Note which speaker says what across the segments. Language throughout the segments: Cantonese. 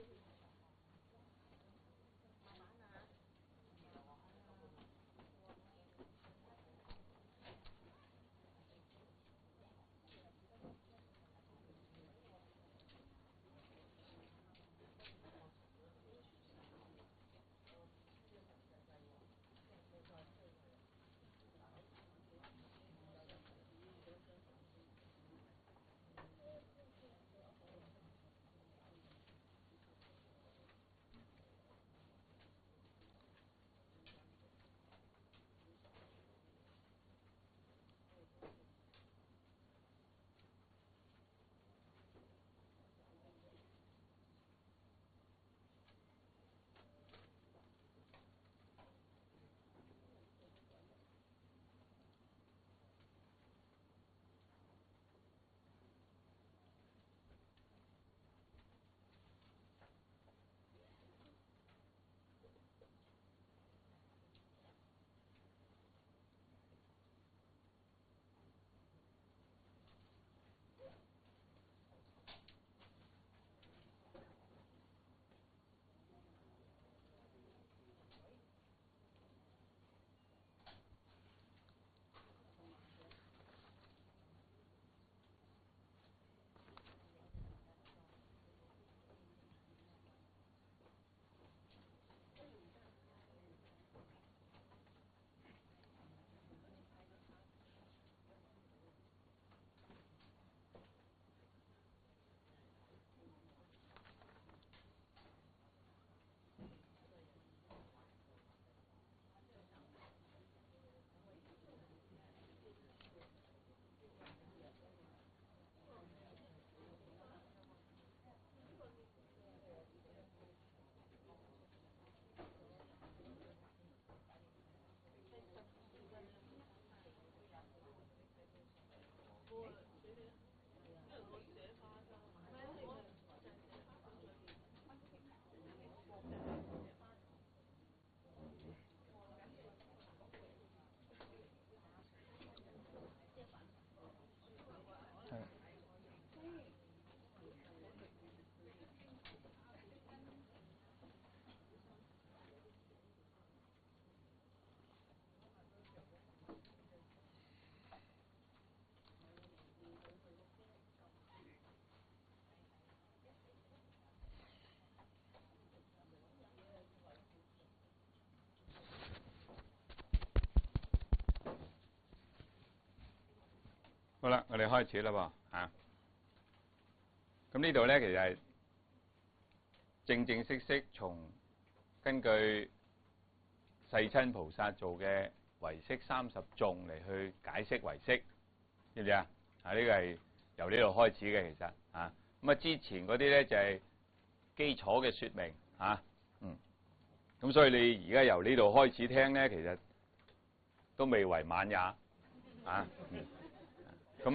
Speaker 1: 好啦，我哋開始啦噃嚇。咁呢度咧，其實係正正式式根據世親菩薩做嘅唯識30頌嚟去解釋唯識，知唔知啊？呢個係由呢度開始嘅，其實啊，咁之前嗰啲咧就係基礎嘅説明嚇，咁所以你而家由呢度開始聽咧，其實都未為晚也啊，咁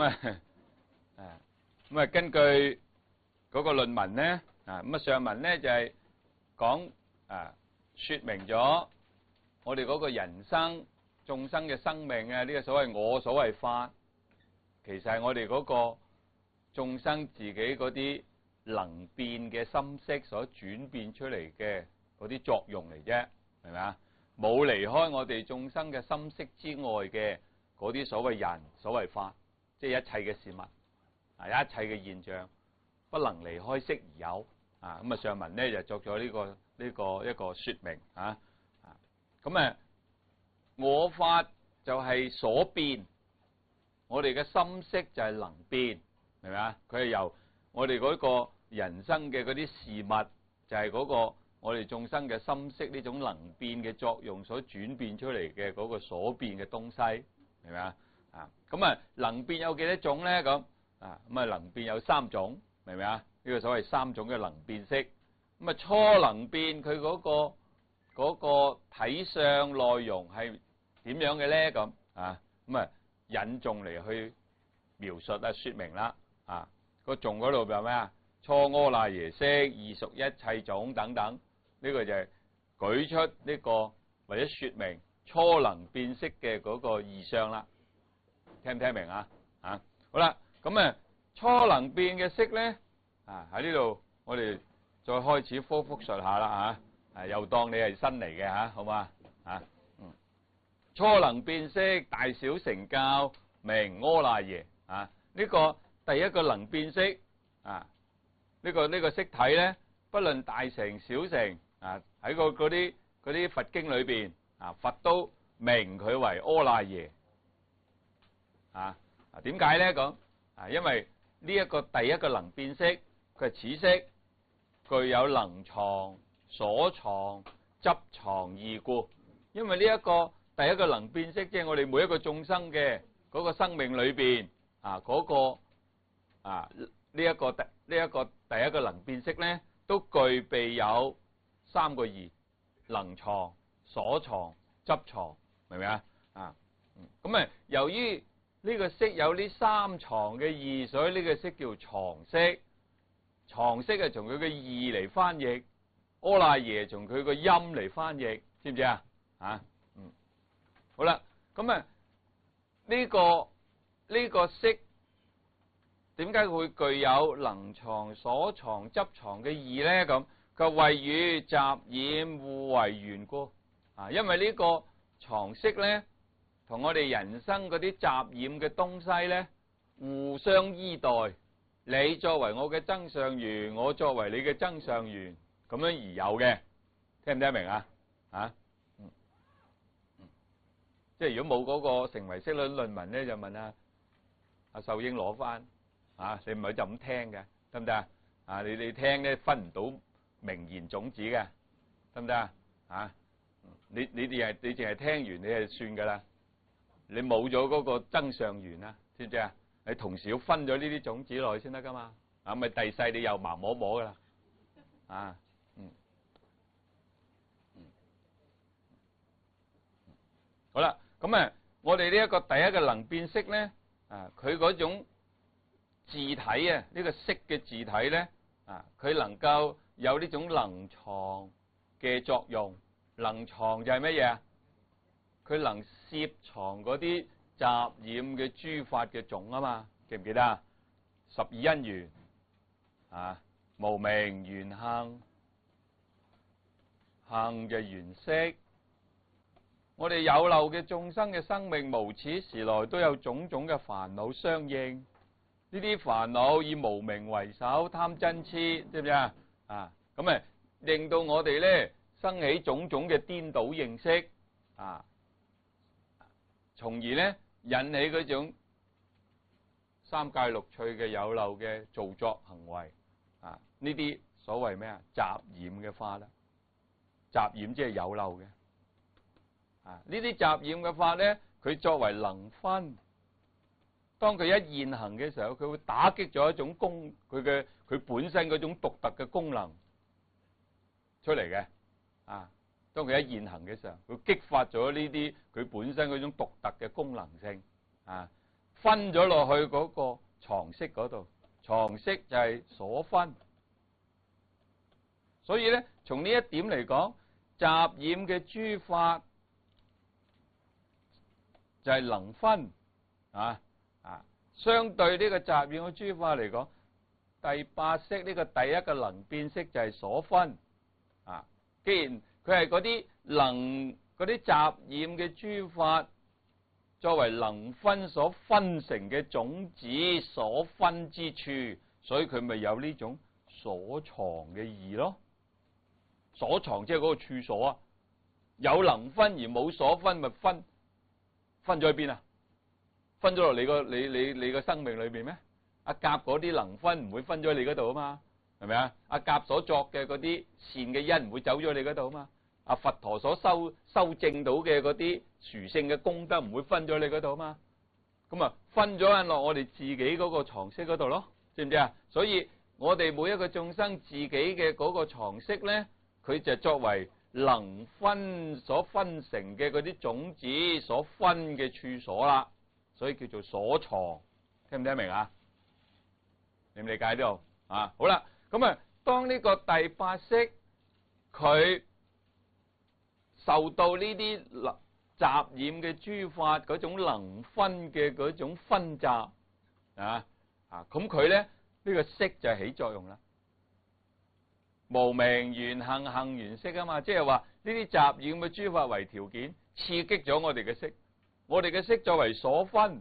Speaker 1: 根據嗰個論文咧，上文咧就係講説明咗我哋嗰個人生眾生嘅生命啊，呢個所謂我所謂法，其實係我哋嗰個眾生自己嗰啲能變嘅心識所轉變出嚟嘅嗰啲作用嚟啫，係咪啊？冇離開我哋眾生嘅心識之外嘅嗰啲所謂人所謂法，即係一切嘅事物一切嘅現象，不能離開識而有咁上文咧就作咗呢個一個説明咁我法就係所變，我哋嘅心識就係能變，係咪啊？佢係由我哋嗰個人生嘅嗰啲事物，就係嗰個我哋眾生嘅心識呢種能變嘅作用所轉變出嚟嘅嗰個所變嘅東西，係咪啊？咁能變有幾多種咧？咁能變有3種，明唔明啊？呢個所謂3種嘅能變識。咁初能變佢嗰個體相內容係點樣嘅咧？咁引頌嚟去描述説明啦。個頌嗰度有咩啊？初阿賴耶識，異熟一切種等等。呢個就係舉出呢個或者説明初能變識嘅嗰個異相啦。聽唔聽明啊？好啦，咁初能變嘅識咧喺呢度我哋再開始複述下啦嚇，又當你係新嚟嘅嚇，好嘛嚇？初能變色，大小成教，名阿賴耶啊！呢個第一個能變色啊，呢個色體咧，不論大成小成啊，喺嗰啲佛經裏邊啊，佛都名佢為阿賴耶啊。點解咧咁啊？因為呢一個第一個能變色，佢係此色具有能藏、所藏、執藏義故。因為呢一個第一個能變色，即係我哋每一個眾生嘅嗰個生命裏邊啊，嗰個啊呢一個第一個能變色咧，都具備有三個義：能藏、所藏、執藏，明唔明啊？啊，咁啊，由於呢個色有呢三藏嘅義，所以呢個色叫藏色。藏色係從佢嘅義嚟翻譯，阿賴耶從佢個音嚟翻譯，知唔知啊？啊，好啦，咁啊呢個色點解會具有能藏、所藏、執藏嘅義咧？咁佢為與雜染互為緣故啊，因為呢個藏色咧，同我哋人生嗰啲雜染嘅東西咧，互相依代。你作為我嘅增上緣，我作為你嘅增上緣，咁樣而有嘅，聽唔聽得明啊？啊，即係如果冇嗰個成唯識論論文咧，就問阿秀英攞翻啊，你唔係就咁聽嘅，得唔得啊？啊，你聽咧分唔到名言種子嘅，得唔得啊？啊，你淨係聽完你係算噶啦，你冇咗嗰個增上緣啊，知唔知啊？你同時要分咗呢啲種子落去先得噶嘛，啊咪第世你又盲摸摸噶啦，啊，好啦，咁啊，我哋呢一個第一個能變色咧，啊，佢嗰種字體啊，呢個色嘅字體咧，啊，佢能夠有呢種能藏嘅作用，能藏就係乜嘢啊？佢能攝藏嗰啲雜染嘅諸法嘅種啊嘛，記唔記得啊？十二因緣啊，無明緣行，行就緣識。我哋有漏嘅眾生嘅生命，無始時來都有種種嘅煩惱相應。呢啲煩惱以無明為首，貪嗔痴，知唔知啊？啊，咁啊，令到我哋咧生起種種嘅顛倒認識啊，從而咧引起嗰種三界六趣嘅有漏嘅造作行為啊，呢啲所謂咩啊？雜染嘅法啦，雜染即係有漏嘅啊。呢啲雜染嘅法咧，佢作為能分，當佢一現行嘅時候，佢會打擊咗一種佢本身嗰種獨特嘅功能出嚟嘅啊。當佢一現行嘅時候，佢激發咗呢啲佢本身嗰種獨特嘅功能性啊，分咗落去嗰個藏識嗰度，藏識就係所分。所以咧，從呢一點嚟講，雜染嘅諸法就係能分啊。相對呢個雜染嘅諸法嚟講，第八識呢個第一個能變色就係所分啊。既然佢係嗰啲雜染嘅諸法作為能分所分成嘅種子所分之處，所以佢咪有呢種所藏嘅義咯。所藏即係嗰個處所啊，有能分而冇所分，咪分咗去邊啊？分咗落你個生命裏邊咩？阿甲嗰啲能分唔會分咗你嗰度啊嘛，係咪啊？阿甲所作嘅嗰啲善嘅因唔會走咗你嗰度啊嘛。阿佛陀所修正到嘅嗰啲殊勝嘅功德唔會分咗你嗰度啊嘛。咁啊分咗落我哋自己嗰個藏識嗰度咯，知唔知啊？所以我哋每一個眾生自己嘅嗰個藏識咧，佢就作為能分所分成嘅嗰啲種子所分嘅處所啦。所以叫做所藏，聽唔聽得明啊？理唔理解到啊？好啦，咁啊，當呢個第八識佢受到呢啲雜染嘅諸法嗰種能分嘅嗰種分集咁佢咧呢個識就起作用啦。 無明緣行，行緣識啊嘛，即係話呢啲雜染嘅諸法為條件，刺激咗我哋嘅識，我哋嘅識作為所分，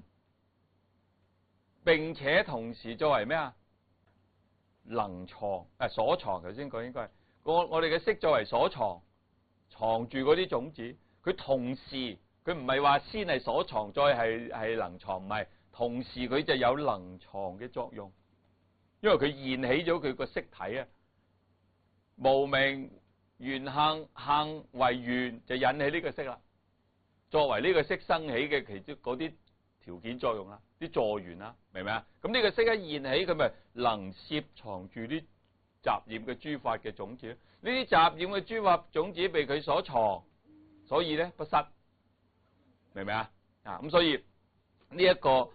Speaker 1: 並且同時作為咩啊？能藏所藏，頭先講應該係我哋嘅識作為所藏，藏住嗰啲種子，佢同時佢唔係話先係所藏，再係能藏，唔係，同時佢就有能藏嘅作用，因為佢現起咗佢個識體啊。無明緣行，行為緣就引起呢個識啦，作為呢個識生起嘅其中嗰啲條件作用啦，啲助緣啦，明唔明啊？咁呢個識一現起，佢咪能攝藏住啲雜染嘅諸法嘅種子。呢啲雜染嘅諸法種子被佢所藏，所以咧不失，明唔明啊？咁所以呢一個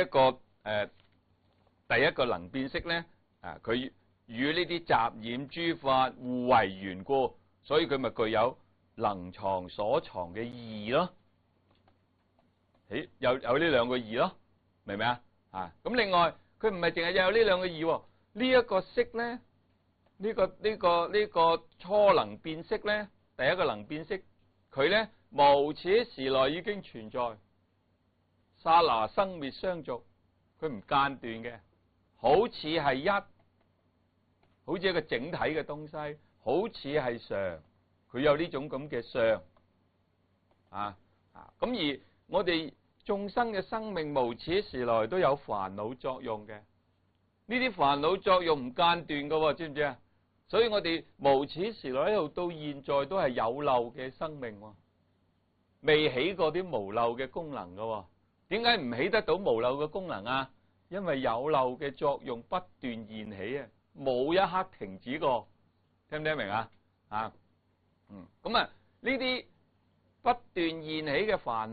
Speaker 1: 第一個能變識咧，佢與呢啲雜染諸法互為緣故，所以佢咪具有能藏所藏嘅義咯。有呢兩個義咯，明唔明啊？咁另外佢唔係淨係有呢兩個義，呢一個識咧，呢個初能變識咧，第一個能變識，佢咧無始時來已經存在，剎那生滅相續，佢唔間斷嘅，好似係一，好似一個整體嘅東西，好似係常，佢有呢種咁嘅相咁而我哋眾生嘅生命無始時來都有煩惱作用嘅，呢啲煩惱作用唔間斷㗎，知唔知啊？所以我哋無始時來一路到現在都係有漏嘅生命，未起過啲無漏嘅功能㗎。點解唔起得到無漏嘅功能啊？因為有漏嘅作用不斷現起啊，冇一刻停止過，聽唔聽明啊？咁呢啲不斷現起嘅煩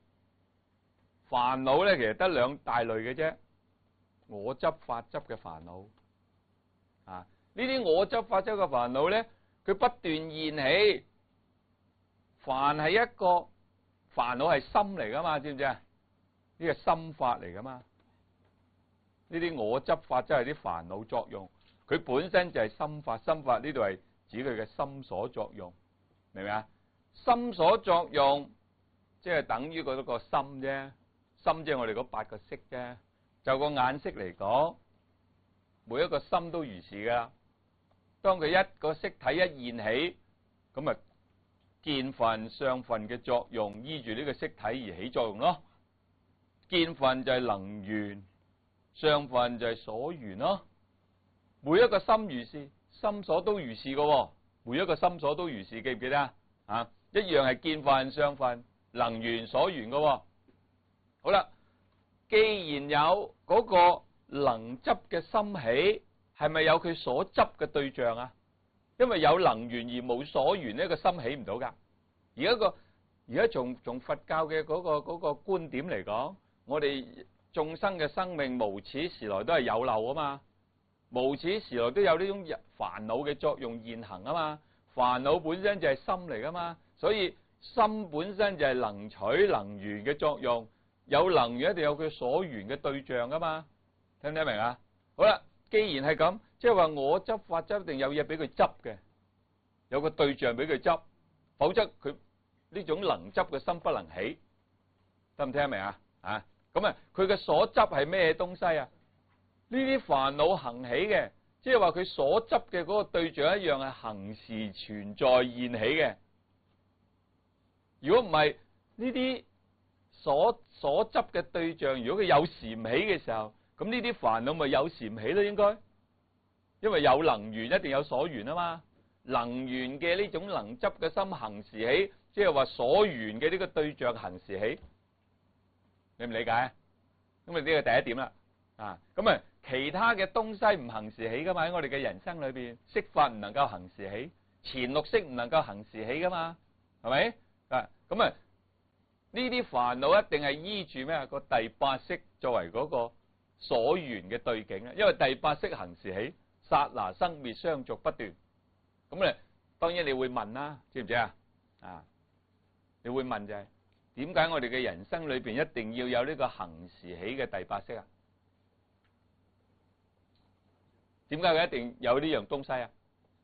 Speaker 1: 惱咧，其實得兩大類嘅啫，我執法執嘅煩惱呢啲我執法執嘅煩惱咧，佢不斷現起，凡係一個煩惱係心嚟噶嘛，知唔知啊？呢個心法嚟噶嘛，呢啲我執法即係啲煩惱作用，佢本身就係心法，心法呢度係指佢嘅心所作用，明唔明啊？心所作用即係等於嗰個心啫，心即係我哋嗰8個識啫。就個眼識嚟講，每一個心都如是噶。當佢一個識體一現起，咁啊見分相分嘅作用依住呢個識體而起作用咯。見分就係能緣，相分就係所緣咯。每一個心如是，心所都如是噶。每一個心所都如是，記唔記得啊？一樣係見分相分、能緣所緣噶。好啦，既然有嗰個能執嘅心起，係咪有佢所執嘅對象啊？因為有能緣而冇所緣，呢個心起唔到噶。而家從佛教嘅嗰個觀點嚟講，我哋眾生嘅生命無始時來都係有漏啊嘛，無始時來都有呢種煩惱嘅作用現行啊嘛。煩惱本身就係心嚟噶嘛，所以心本身就係能取能緣嘅作用。有能緣一定有佢所緣嘅對象噶嘛，聽唔聽明啊？好啦，既然係咁，即係話我執法執一定有嘢俾佢執嘅，有個對象俾佢執，否則佢呢種能執嘅心不能起，得唔聽明啊？咁啊，佢嘅所執係咩東西啊？呢啲煩惱行起嘅，即係話佢所執嘅嗰個對象一樣係恆時存在現起嘅。如果唔係呢啲所執嘅對象，如果佢有時唔起嘅時候，咁呢啲煩惱咪有時唔起咯？應該，因為有能緣一定有所緣啊嘛。能緣嘅呢種能執嘅心行時起，即係話所緣嘅呢個對象行時起，你唔理解啊？咁啊呢個第一點啦。咁啊其他嘅東西唔行時起噶嘛？喺我哋嘅人生裏邊，色法唔能夠行時起，前六識唔能夠行時起噶嘛？係咪？咁啊呢啲煩惱一定係依住咩個第八識作為嗰個所緣嘅對境啊，因為第八識行時起，剎那生滅相續不斷。咁咧，當然你會問啦，知唔知啊？你會問就係點解我哋嘅人生裏邊一定要有呢個行時起嘅第八識啊？點解佢一定有呢樣東西啊？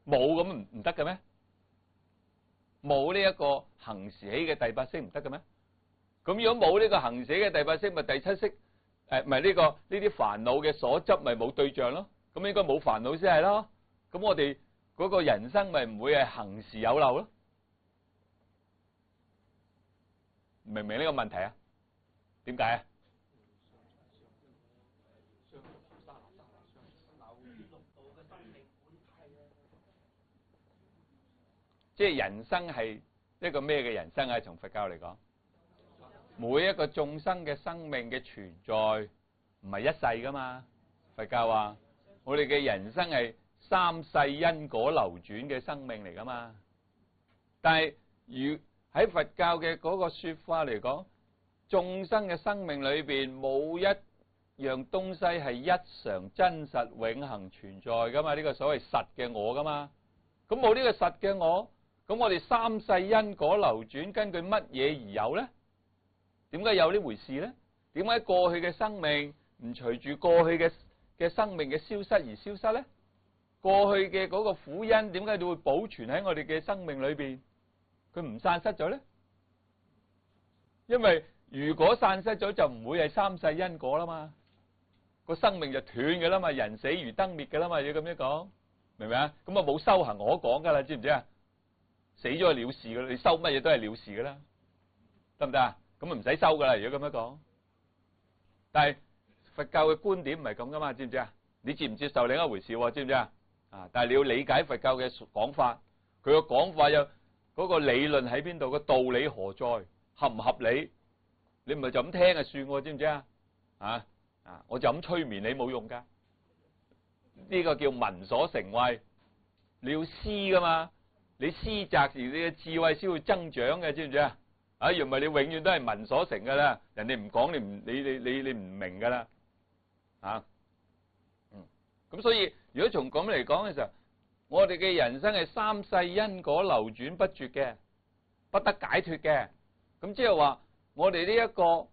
Speaker 1: 冇咁唔得嘅咩？冇呢一個行時起嘅第八識唔得嘅咩？咁如果冇呢個行時起嘅第八識，咪第七識咪呢啲煩惱嘅所執咪冇對象咯？咁應該冇煩惱先係咯。咁我哋嗰個人生咪唔會係行時有漏咯？明唔明呢個問題啊？點解啊？即係人生係一個咩嘅人生啊？從佛教嚟講，每一個眾生嘅生命嘅存在唔係一世噶嘛。佛教話我哋嘅人生係三世因果流轉嘅生命嚟噶嘛。但係喺佛教嘅嗰個說法嚟講，眾生嘅生命裏邊冇一樣東西係一常真實永恆存在噶嘛。呢個所謂實嘅我噶嘛。咁冇呢個實嘅我，咁我哋三世因果流轉根據乜嘢而有呢？點解有呢回事呢？點解過去嘅生命唔隨住過去嘅生命嘅消失而消失呢？過去嘅嗰個苦因點解會保存喺我哋嘅生命裏邊？佢唔散失咗呢？因為如果散失咗就唔會係三世因果啦嘛，個生命就斷嘅啦嘛，人死如燈滅嘅啦嘛，要咁樣講，明唔明啊？咁啊冇修行可講噶啦，知唔知啊？死咗係了事噶啦，你修乜嘢都係了事噶啦，得唔得啊？咁啊唔使修噶啦，如果咁樣講。但係佛教嘅觀點唔係咁噶嘛，知唔知啊？你接唔接受另一回事，知唔知啊？啊！但係你要理解佛教嘅講法，佢個講法有嗰個理論喺邊度，個道理何在，合唔合理？你唔係就咁聽就算，知唔知啊？我就咁催眠你冇用噶，呢個叫聞所成慧，你要思噶嘛。你思擇時，你嘅智慧先會增長嘅，知唔知啊？如果唔係你永遠都係聞所成噶啦，人哋唔講你唔明噶啦，咁所以如果從咁嚟講嘅時候，我哋嘅人生係三世因果流轉不絕嘅，不得解脫嘅。咁即係話我哋呢一個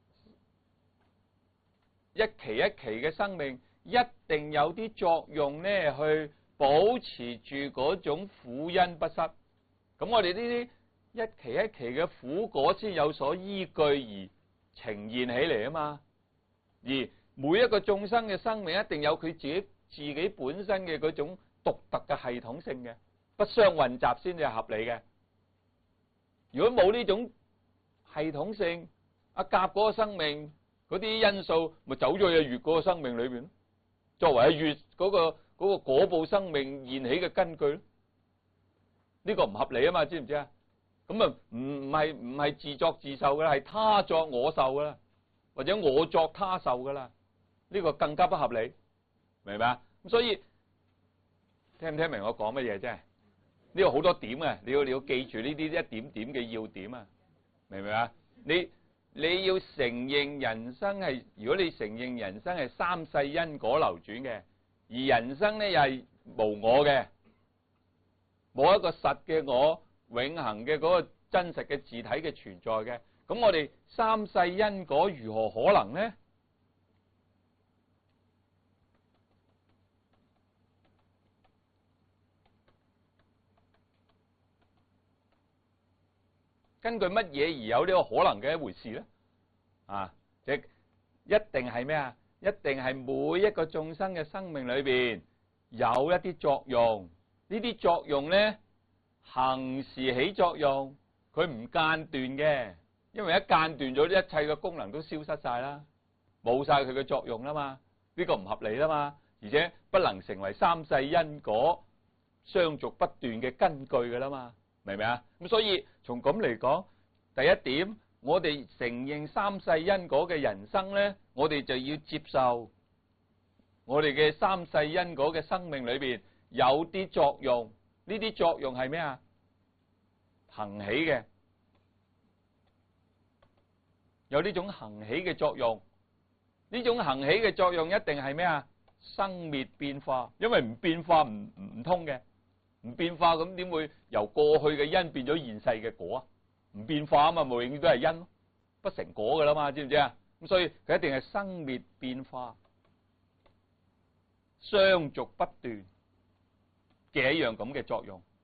Speaker 1: 一期一期嘅生命，一定有啲作用呢去保持住嗰種苦因不失，咁我哋呢啲一期一期嘅苦果先有所依據而呈現起嚟啊嘛。而每一個眾生嘅生命一定有佢自己本身嘅嗰種獨特嘅系統性嘅，不相混雜先至係合理嘅。如果冇呢種系統性，阿甲嗰個生命嗰啲因素咪走咗去乙嗰個生命裏邊，作為阿乙嗰個果報生命現起嘅根據，呢個唔合理啊嘛，知唔知啊？咁啊唔係自作自受噶啦，係他作我受噶啦，或者我作他受噶啦，呢個更加不合理，明白啊？咁所以聽唔聽明我講乜嘢啫？呢個好多點啊，你要記住呢啲一點點嘅要點啊，明唔明啊？你要承認人生係，如果你承認人生係三世因果流轉嘅。而人生咧又係無我嘅，冇一個實嘅我，永恆嘅嗰個真實嘅自體嘅存在嘅，咁我哋三世因果如何可能呢？根據乜嘢而有呢個可能嘅一回事呢？即一定係咩啊？一定係每一個眾生嘅生命裏邊有一啲作用，呢啲作用咧行時起作用，佢唔間斷嘅，因為一間斷咗，一切嘅功能都消失晒啦，冇晒佢嘅作用啦嘛，呢個唔合理啦嘛，而且不能成為三世因果相續不斷嘅根據噶啦嘛，明唔明啊？咁所以從咁嚟講，第一點。我哋承認三世因果嘅人生呢，我哋就要接受我哋嘅三世因果嘅生命裏邊有啲作用，呢啲作用係咩啊？行起嘅，有呢種行起嘅作用，呢種行起嘅作用一定係咩啊？生滅變化，因為唔變化唔通嘅，唔變化咁點會由過去嘅因變咗現世嘅果啊？唔變化啊嘛，永遠都係因，不成果噶啦嘛，知唔知啊？咁所以佢一定係生滅變化，相續不斷。 嘅一樣咁嘅作用。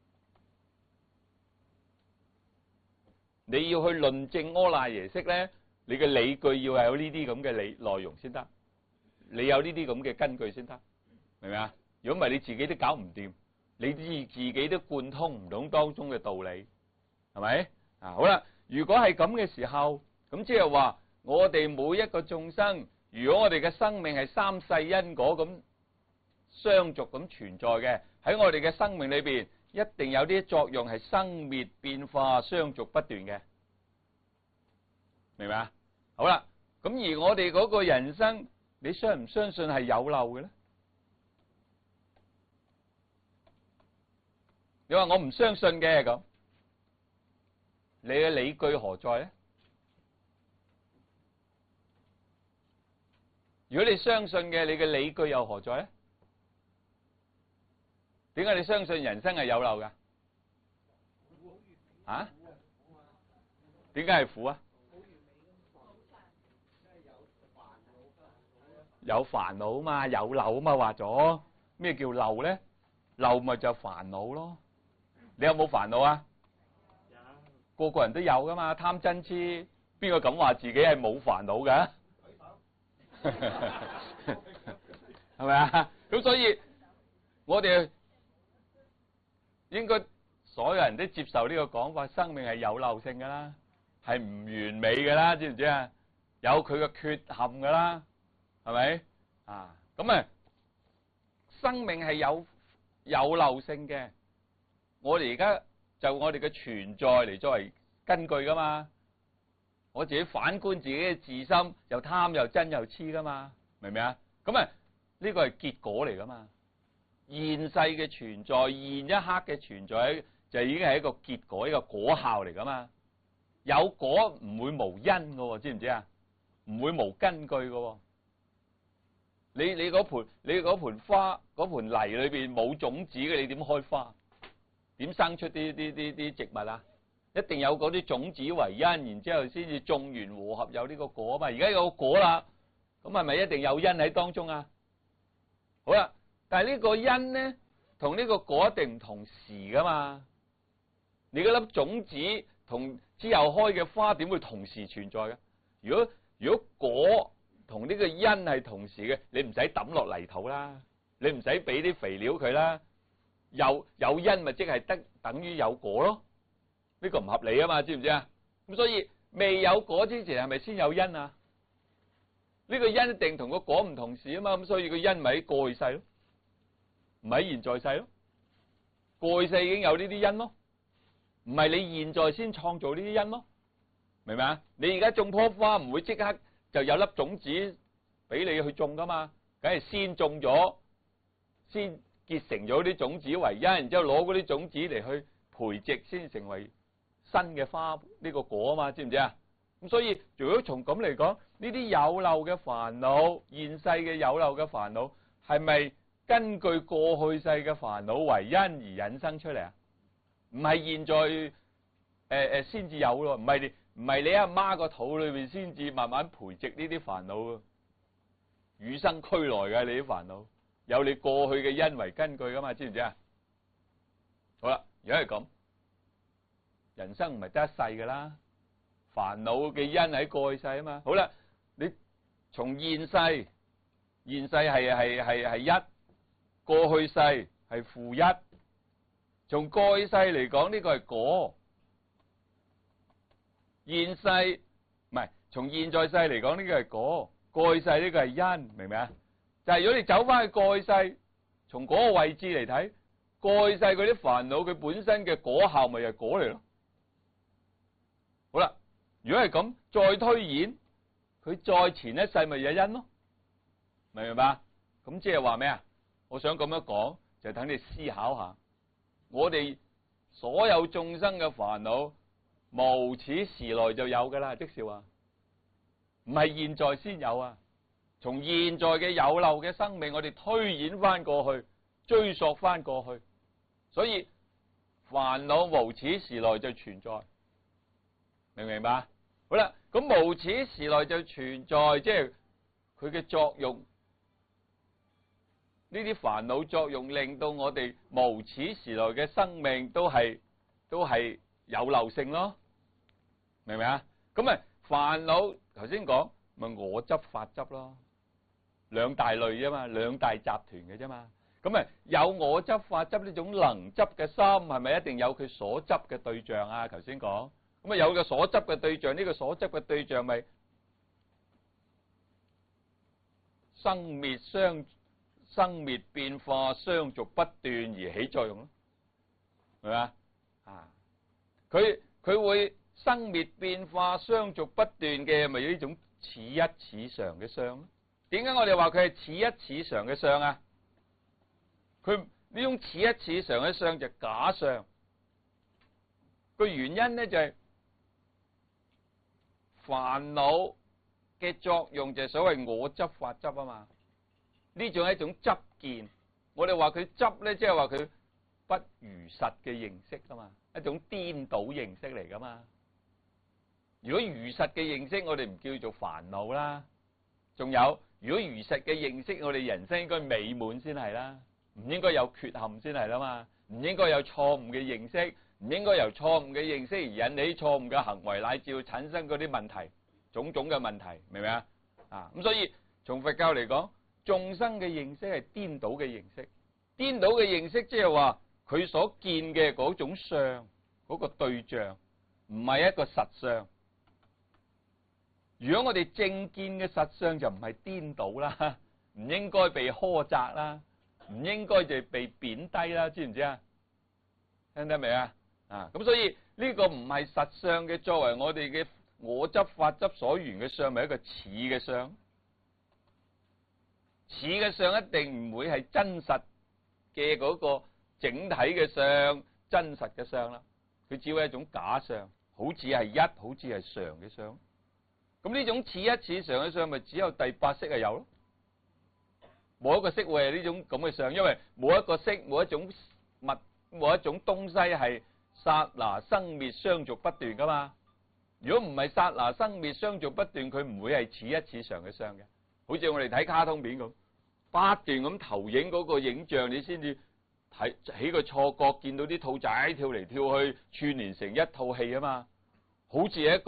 Speaker 1: 你要去論證阿賴耶識咧，你嘅理據要係有呢啲咁嘅內容先得，你有呢啲咁嘅根據先得，明唔明啊？如果唔係你自己都搞唔掂，你自己都貫通唔到當中嘅道理，係咪？啊，好啦，如果係咁嘅時候，咁即係話我哋每一個眾生，如果我哋嘅生命係三世因果咁相續咁存在嘅，喺我哋嘅生命裏邊，一定有啲作用係生滅變化相續不斷嘅，明唔明啊？好啦，咁而我哋嗰個人生，你相唔相信係有漏嘅咧？你話我唔相信嘅咁，你嘅理據何在咧？如果你相信嘅，你嘅理據又何在咧？點解你相信人生係有漏噶？啊？點解係苦啊？有煩惱嘛，有漏嘛，話咗咩叫漏咧？漏咪就煩惱咯。你有冇煩惱啊？個個人都有噶嘛，貪嗔痴，邊個敢話自己係冇煩惱噶？係咪啊？咁所以我哋應該所有人都接受呢個講法，生命係有漏性噶啦，係唔完美噶啦，知唔知啊？有佢嘅缺陷噶啦，係咪啊？咁啊，生命係有漏性嘅。我哋而家就我哋嘅存在嚟作為根據噶嘛，我自己反觀自己嘅自心，又貪又真又痴噶嘛，明唔明啊？咁啊，呢個係結果嚟噶嘛。現世嘅存在，現一刻嘅存在，就已經係一個結果，一個果效嚟噶嘛。有果唔會無因噶，知唔知啊？唔會無根據噶。你嗰盆花嗰盆泥裏邊冇種子嘅，你點開花？點生出啲植物啊？一定有嗰啲種子為因，然之後先至種完和合有呢個果嘛。而家有個果啦，咁係咪一定有因喺當中啊？好啦，但係呢個因咧，同呢個果一定唔同時噶嘛。你嗰粒種子同之後開嘅花點會同時存在嘅？如果果同呢個因係同時嘅，你唔使抌落泥土啦，你唔使俾啲肥料佢啦。有因咪即係等於有果咯？呢個唔合理啊嘛，知唔知啊？咁所以未有果之前係咪先有因啊？呢個因一定同個果唔同時啊嘛，咁所以個因咪喺過去世咯，唔喺現在世咯。過去世已經有呢啲因咯，唔係你現在先創造呢啲因咯，明唔明啊？你而家種棵花唔會即刻就有粒種子俾你去種噶嘛，梗係先種咗先。結成咗啲種子為因，然之後攞嗰啲種子嚟去培植，先成為新嘅花呢個果啊嘛，知唔知啊？咁所以如果從咁嚟講，呢啲有漏嘅煩惱，現世嘅有漏嘅煩惱，係咪根據過去世嘅煩惱為因而引生出嚟啊？唔係現在先至有咯，唔係你阿媽個肚裏邊先至慢慢培植呢啲煩惱啊，與生俱來嘅你啲煩惱。有你過去嘅因為根據噶嘛，知唔知啊？好啦，如果係咁，人生唔係得一世噶啦，煩惱嘅因喺過去世啊嘛。好啦，你從現世係一，過去世係負一，從過去世嚟講呢個係果，現世唔係從現在世嚟講呢個係果，過去世呢個係因，明唔明啊？但係如果你走翻去過去世，從嗰個位置嚟睇，過去世嗰啲煩惱佢本身嘅果效咪係果嚟咯。好啦，如果係咁，再推演，佢再前一世咪有因咯，明唔明白？咁即係話咩啊？我想咁樣講，就等你思考下，我哋所有眾生嘅煩惱，無始時來就有噶啦，即是話唔係現在先有啊。從現在嘅有漏嘅生命，我哋推演翻過去，追溯翻過去，所以煩惱無始時來就存在，明唔明白？好啦，咁無始時來就存在，即係佢嘅作用呢啲煩惱作用令到我哋無始時來嘅生命都係有漏性咯，明唔明啊？咁咪煩惱頭先講咪我執法執咯，兩大類啫嘛，兩大集團嘅啫嘛。咁咪有我執法執呢種能執嘅心，係咪一定有佢所執嘅對象啊？頭先講咁啊，有個所執嘅對象，呢個所執嘅對象咪生滅變化相續不斷而起作用咯，係咪啊？啊，佢會生滅變化相續不斷嘅，咪有呢種似一似常嘅相？點解我哋話佢係似一似常嘅相啊？佢呢種似一似常嘅相就係假相，個原因咧就係煩惱嘅作用就係所謂我執法執啊嘛。呢種係一種執見，我哋話佢執咧，即係話佢不如實嘅認識啊嘛，一種顛倒認識嚟噶嘛。如果如實嘅認識，我哋唔叫做煩惱啦。仲有，如果如實嘅認識，我哋人生應該美滿先係啦，唔應該有缺陷先係啦嘛，唔應該有錯誤嘅認識，唔應該由錯誤嘅認識而引起錯誤嘅行為，乃至產生嗰啲問題，種種嘅問題，明唔明啊？啊，咁所以從佛教嚟講，眾生嘅認識係顛倒嘅認識，顛倒嘅認識即係話佢所見嘅嗰種相，嗰個對象唔係一個實相。如果我哋正見嘅實相就唔係顛倒啦，唔應該被苛責啦，唔應該就被貶低啦，知唔知啊？聽得未啊？啊，咁所以呢個唔係實相嘅，作為我哋嘅我執法執所緣嘅相，咪一個似嘅相。似嘅相一定唔會係真實嘅嗰個整體嘅相，真實嘅相啦。佢只係一種假相，好似係一，好似係常嘅相。咁呢種似一似常嘅相，咪只有第八識係有咯。冇一個識會係呢種咁嘅相，因為冇一個識，冇一種物，冇一種東西係剎那生滅相續不斷噶嘛。如果唔係剎那生滅相續不斷，佢唔會係似一似常嘅相嘅。好似我哋睇卡通片咁，不斷咁投影嗰個影像，你先至睇起個錯覺，見到啲兔仔跳嚟跳去，串連成一套戲啊嘛。好似一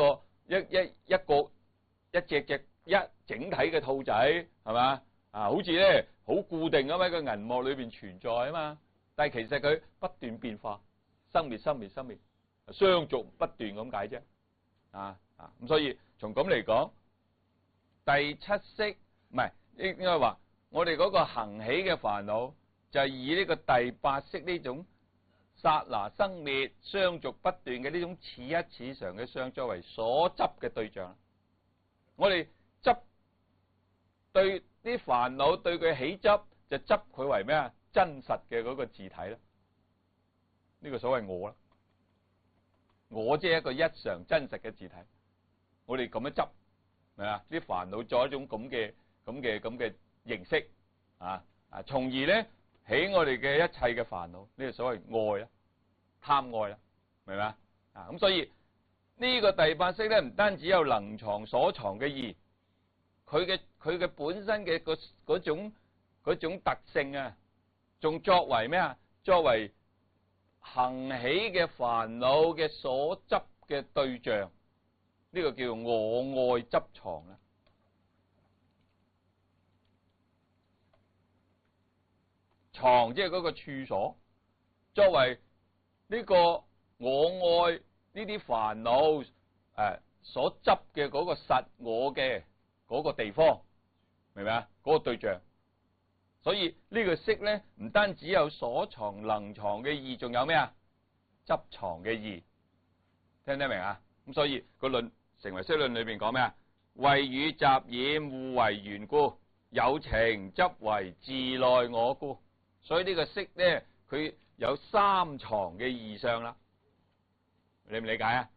Speaker 1: 隻整體嘅兔仔，係嘛？啊，好似咧好固定咁喺個銀幕裏邊存在啊嘛。但係其實佢不斷變化，生滅生滅生滅，相續不斷咁解啫。咁所以從咁嚟講，第七識唔係應該話我哋嗰個行起嘅煩惱就係以呢個第八識呢種剎那生滅相續不斷嘅呢種似一似常嘅相作為所執嘅對象。我哋執對啲煩惱，對佢起執就執佢為咩啊？真實嘅嗰個自體啦，呢個所謂我啦，我即係一個一常真實嘅自體。我哋咁樣執，係啊，啲煩惱作一種咁嘅形式從而咧起我哋嘅一切嘅煩惱，呢個所謂愛啦，貪愛啦，明白啊？咁所以呢個第八識咧，唔單止有能藏所藏嘅義，佢嘅本身嘅嗰種特性啊，仲作為咩啊？作為行起嘅煩惱嘅所執嘅對象，呢個叫我愛執藏啦。藏即係嗰個處所，作為呢個我愛呢啲煩惱所執嘅嗰個實我嘅嗰個地方，明唔明啊？嗰個對象，所以呢個識咧，唔單止有所藏能藏嘅義，仲有咩啊？執藏嘅義，聽得明啊？咁所以個論成唯識論裏邊講咩啊？為與雜染互為緣故，有情執為自內我故。所以呢個識咧，佢有三藏嘅義相啦，理唔理解啊？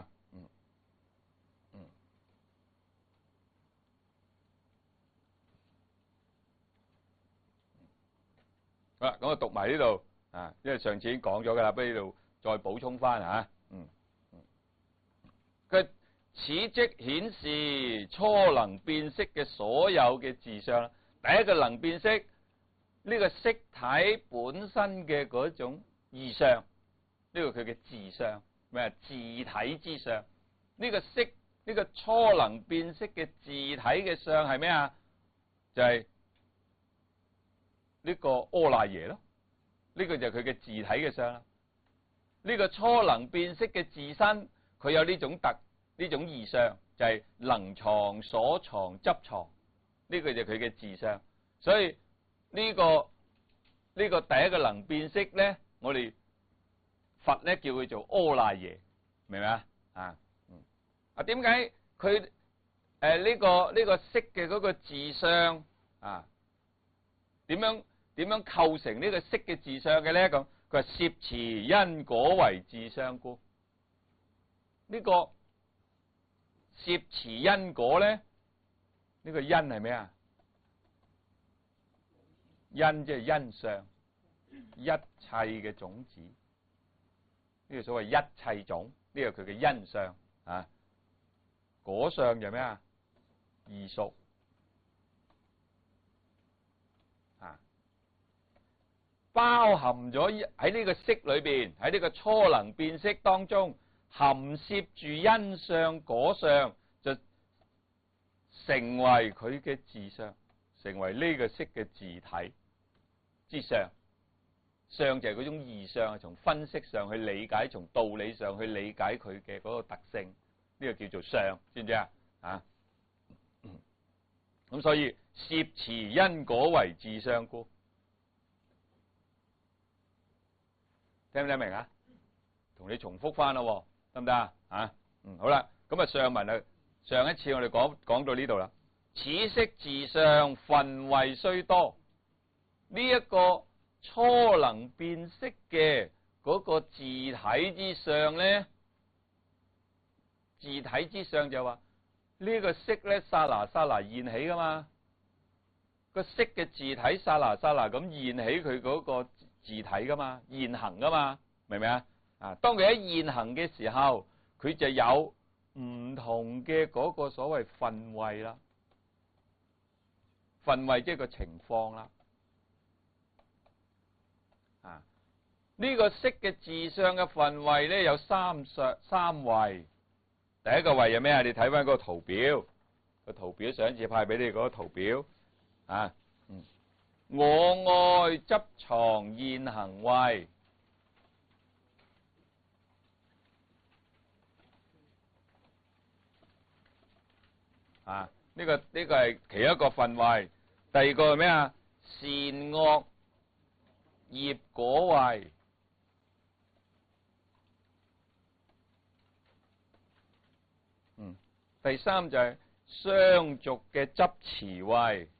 Speaker 1: 好啦，咁我讀埋呢度因為上次已經講咗噶啦，不如呢度再補充翻佢此即顯示初能變識嘅所有嘅自相啦。第一個能變識。 呢個色體本身嘅嗰種異相，呢個佢嘅自相，咩啊？自體之相。呢個色，呢個初能變色嘅自體嘅相係咩啊？就係呢個阿賴耶咯。呢個就係佢嘅自體嘅相啦。呢個初能變色嘅自身，佢有呢種異相，就係能藏、所藏、執藏。呢個就係佢嘅自相。所以呢個第一個能變色咧，我哋佛咧叫佢做阿賴耶，明唔明啊？點解佢呢個色嘅嗰個自相啊？點樣構成呢個色嘅自相嘅咧？咁佢話攝持因果為自相故。呢個攝持因果咧，呢個因係咩啊？因即係因相，一切嘅種子，呢個所謂一切種，呢個佢嘅因相啊。果相就咩啊？異熟啊，包含咗喺呢個色裏邊，喺呢個初能變色當中，含攝住因相、果相，就成為佢嘅自相，成為呢個色嘅自體之相。相就係嗰種異相，從分析上去理解，從道理上去理解佢嘅嗰個特性。呢個叫做相，知唔知啊？咁所以攝持因果為自相故，聽唔聽明啊？同你重複翻咯，得唔得啊？好啦，咁啊上文啊，上一次我哋講到呢度啦。此色自相分位雖多，呢一個初能變色嘅嗰個自體之相咧。自體之相就話呢個色咧，剎那剎那現起噶嘛，個色嘅自體剎那剎那咁現起佢嗰個自體噶嘛，現行噶嘛，明唔明啊？當佢喺現行嘅時候，佢就有唔同嘅嗰個所謂分位啦，分位即係個情況啦。呢個色嘅自相嘅分位咧有三位。第一個位係咩啊？你睇翻嗰個圖表，個圖表上一次派俾你嗰個圖表我愛執藏現行位，呢個係其一個分位。第二個係咩啊？善惡業果位。第三就係相續嘅執持位，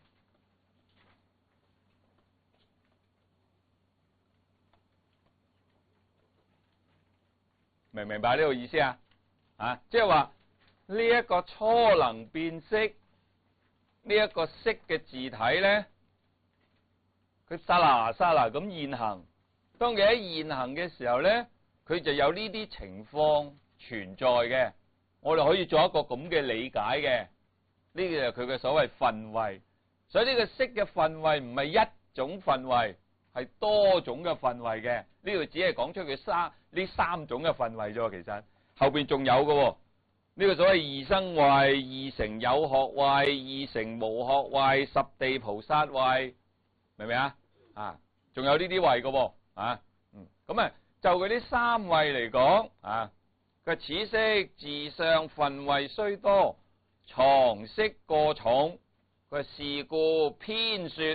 Speaker 1: 明唔明白呢個意思啊？即係話呢一個初能變色，呢一個色嘅自體咧，佢剎那剎那咁現行。當佢喺現行嘅時候咧，佢就有呢啲情況存在嘅。我哋可以做一個咁嘅理解嘅，呢個就係佢嘅所謂分位。所以呢個色嘅分位唔係一種分位，係多種嘅分位嘅。呢度只係講出佢呢三種嘅分位啫。其實後邊仲有嘅，呢個所謂二生位、二乘有學位、二乘無學位、十地菩薩位，明唔明啊？仲有呢啲位嘅，咁就佢呢三位嚟講佢此色自相分位雖多，藏色過重。佢是故偏說，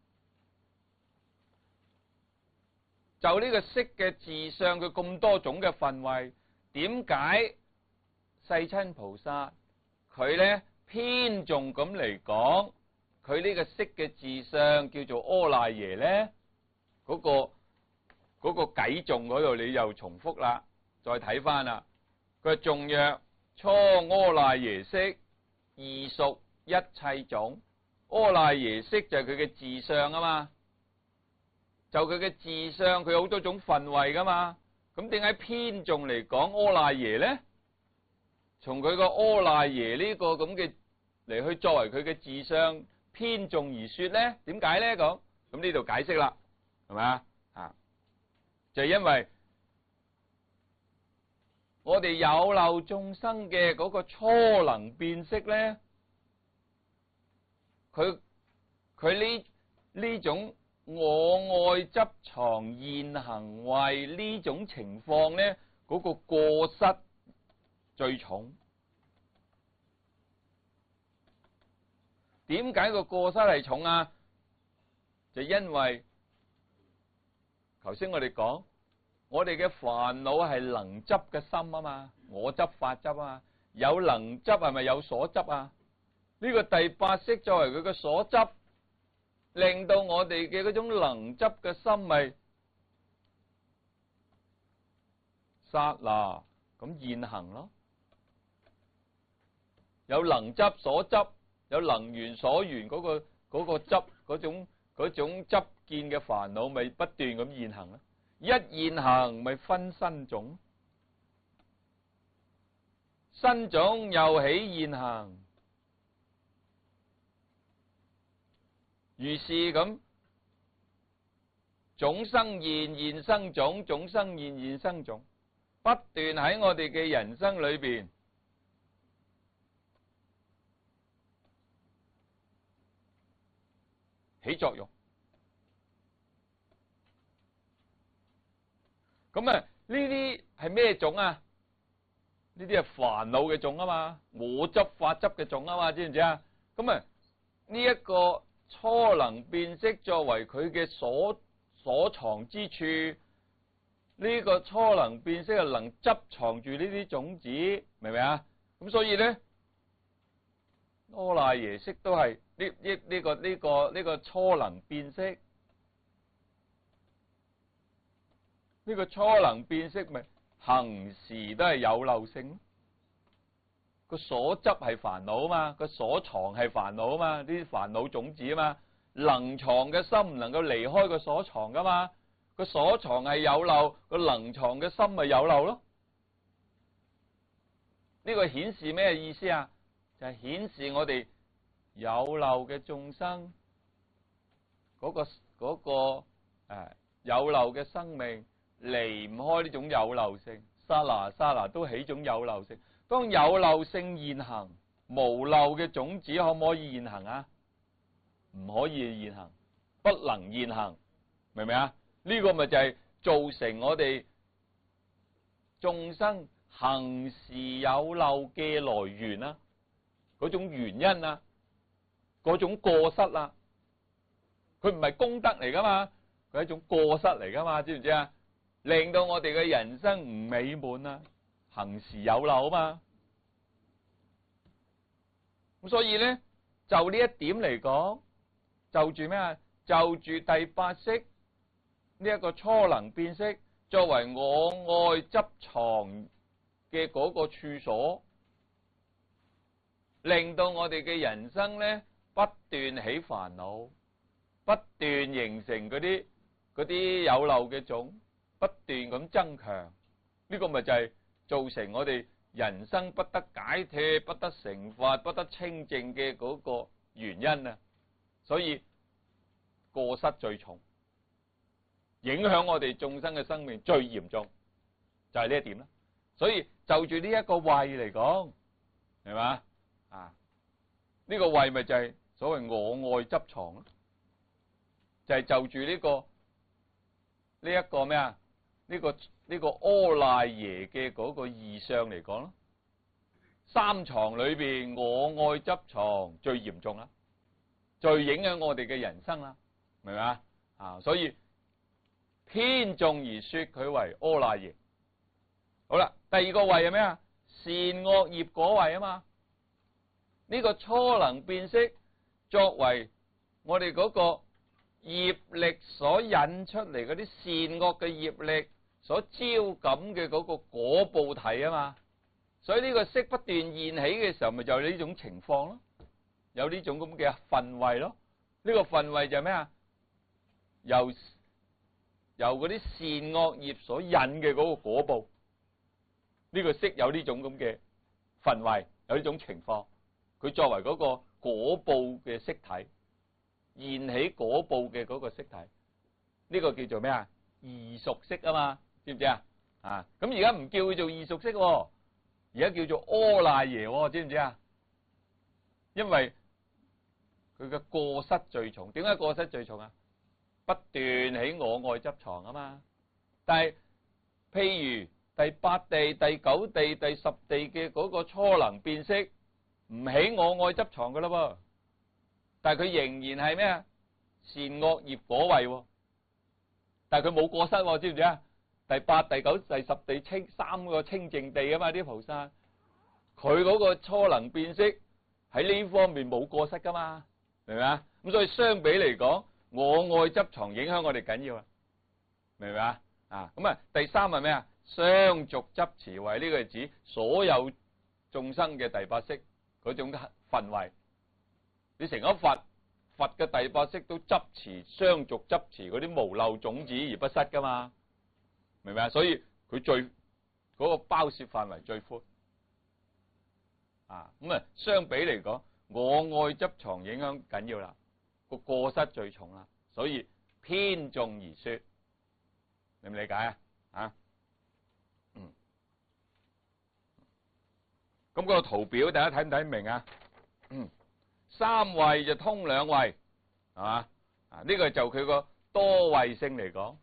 Speaker 1: 就呢個色嘅自相，佢咁多種嘅分位，點解世親菩薩佢咧偏重咁嚟講，佢呢個色嘅自相叫做阿賴耶咧？嗰個偈頌嗰度你又重複啦，再睇翻啦。佢頌曰：初阿賴耶識，異熟一切種。阿賴耶識就係佢嘅自相啊嘛，就佢嘅自相，佢好多種分位噶嘛。咁點解偏重嚟講阿賴耶咧？從佢個阿賴耶呢個咁嘅嚟去作為佢嘅自相偏重而說咧？點解咧？咁咁呢度解釋啦，係咪啊？就係因為我哋有漏眾生嘅嗰個初能變色咧，佢呢種我愛執藏現行為呢種情況咧，嗰個過失最重。點解個過失係重啊？就因為頭先我哋講，我哋嘅煩惱係能執嘅心啊嘛，我執法執啊嘛，有能執係咪有所執啊？呢個第八識作為佢嘅所執，令到我哋嘅嗰種能執嘅心咪剎那咁現行咯。有能執所執，有能緣所緣嗰個執嗰種執見嘅煩惱，咪不斷咁現行咯。一現行咪分身種，身種又起現行，如是咁種生現，現生種，種生現，現生種，不斷喺我哋嘅人生裏邊起作用。咁啊，呢啲係咩種啊？呢啲係煩惱嘅種啊嘛，我執法執嘅種啊嘛，知唔知啊？咁啊，呢一個初能變色作為佢嘅所藏之處，呢個初能變色係能執藏住呢啲種子，明唔明啊？咁所以咧，阿賴耶識都係呢個初能變色。呢個初能變色咪行時都係有漏性，個所執係煩惱啊嘛，個所藏係煩惱啊嘛，呢啲煩惱種子啊嘛，能藏嘅心唔能夠離開個所藏噶嘛，個所藏係有漏，個能藏嘅心咪有漏咯。呢個顯示咩意思啊？就係顯示我哋有漏嘅眾生嗰個有漏嘅生命。離唔開呢種有漏性，剎那剎那都起種有漏性。當有漏性現行，無漏嘅種子可唔可以現行啊？唔可以現行，不能現行，明唔明啊？呢個咪就係造成我哋眾生行事有漏嘅來源啦，嗰種原因啊，嗰種過失啊，佢唔係功德嚟噶嘛，佢係一種過失嚟噶嘛，知唔知啊？令到我哋嘅人生唔美滿啊，行事有漏啊嘛。咁所以咧，就呢一點嚟講，就住咩啊？就住第八識呢一個初能變色，作為我愛執藏嘅嗰個處所，令到我哋嘅人生咧不斷起煩惱，不斷形成嗰啲有漏嘅種。不斷咁增強，呢個咪就係造成我哋人生不得解脫、不得成佛、不得清淨嘅嗰個原因啊！所以過失最重，影響我哋眾生嘅生命最嚴重，就係呢一點啦。所以就住呢一個慧嚟講，係嘛啊？呢個慧咪就係所謂我愛執藏咯，就係就住呢一個咩啊？呢個阿賴耶嘅嗰個異相嚟講咯，三藏裏邊我愛執藏最嚴重啦，最影響我哋嘅人生啦，明唔明啊？啊，所以偏重而說佢為阿賴耶。好啦，第二個慧係咩啊？善惡業果慧啊嘛。呢個初能變色作為我哋嗰個業力所引出嚟嗰啲善惡嘅業力所招感嘅嗰個果報體啊嘛，所以呢個色不斷現起嘅時候，咪就係呢種情況咯，有呢種咁嘅分位咯。呢個分位就係咩啊？由嗰啲善惡業所引嘅嗰個果報，呢個色有呢種咁嘅分位，有呢種情況，佢作為嗰個果報嘅色體。 現起果報嘅嗰個色體，呢個叫做咩啊？異熟色啊嘛，知唔知啊？啊，咁而家唔叫佢做異熟色喎，而家叫做阿賴耶喎，知唔知啊？因為佢嘅過失最重，點解過失最重啊？不斷喺我愛執藏啊嘛。但係譬如第八地、第九地、第十地嘅嗰個初能變色，唔起我愛執藏噶啦噃，但係佢仍然係咩啊？善惡業果位喎，但係佢冇過失喎，知唔知啊？第八、第九、第十地三個清淨地啊嘛，啲菩薩佢嗰個初能變色喺呢方面冇過失噶嘛，明唔明啊？咁所以相比嚟講，我愛執藏影響我哋緊要啊，明唔明啊？啊，咁啊，第三係咩啊？相續執持位，呢個係指所有眾生嘅第八識嗰種分位。你成咗佛，佛嘅第八識都執持相續執持嗰啲無漏種子而不失噶嘛，明唔明啊？所以佢最嗰個包攝範圍最寬啊。咁啊，相比嚟講，我愛執藏影響緊要啦，個過失最重啦，所以偏重而說。你唔理解啊？啊，咁個圖表大家睇唔睇明啊？三位就通兩位，係嘛？啊，呢個就佢個多位性嚟講，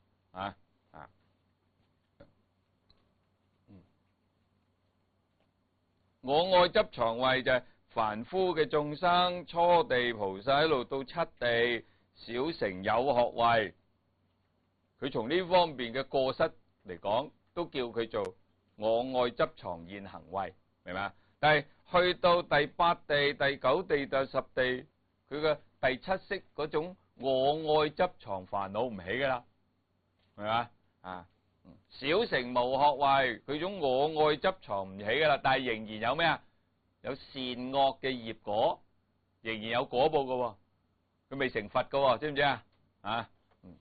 Speaker 1: 我愛執藏位就係凡夫嘅眾生，初地菩薩一路到七地小乘有學位。佢從呢方面嘅過失嚟講，都叫佢做我愛執藏現行位，明嘛？但係去到第八地、第九地、第十地，佢嘅第七識嗰種我愛執藏煩惱唔起噶啦，明嘛？啊，小乘無學位，佢種我愛執藏唔起噶啦，但係仍然有咩啊？有善惡嘅業果，仍然有果報噶，佢未成佛噶，知唔知啊？啊？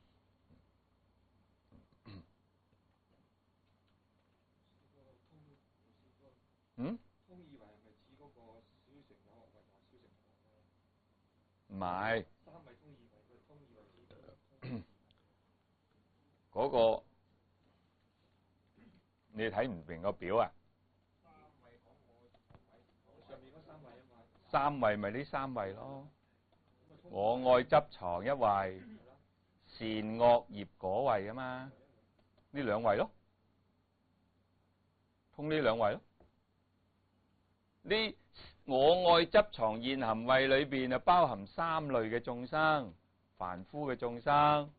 Speaker 2: 通以為係咪指嗰個小乘有學位同小乘無學位？
Speaker 1: 唔係。
Speaker 2: 三位通以為佢通以為指
Speaker 1: 嗰個你睇唔明個表啊？
Speaker 2: 三位講我上面嗰三位啊嘛。
Speaker 1: 三位咪呢三位咯。我愛執藏一位，善惡業果位啊嘛，呢兩位咯，通呢兩位咯。呢我愛執藏現行位裏邊就包含三類嘅眾生：凡夫嘅眾生、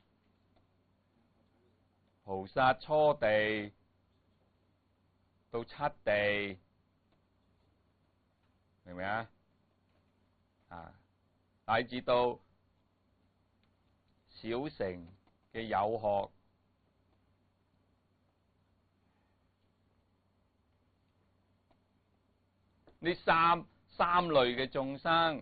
Speaker 1: 菩薩初地到七地，明唔明啊？啊，乃至到小乘嘅有學。呢三類嘅眾生，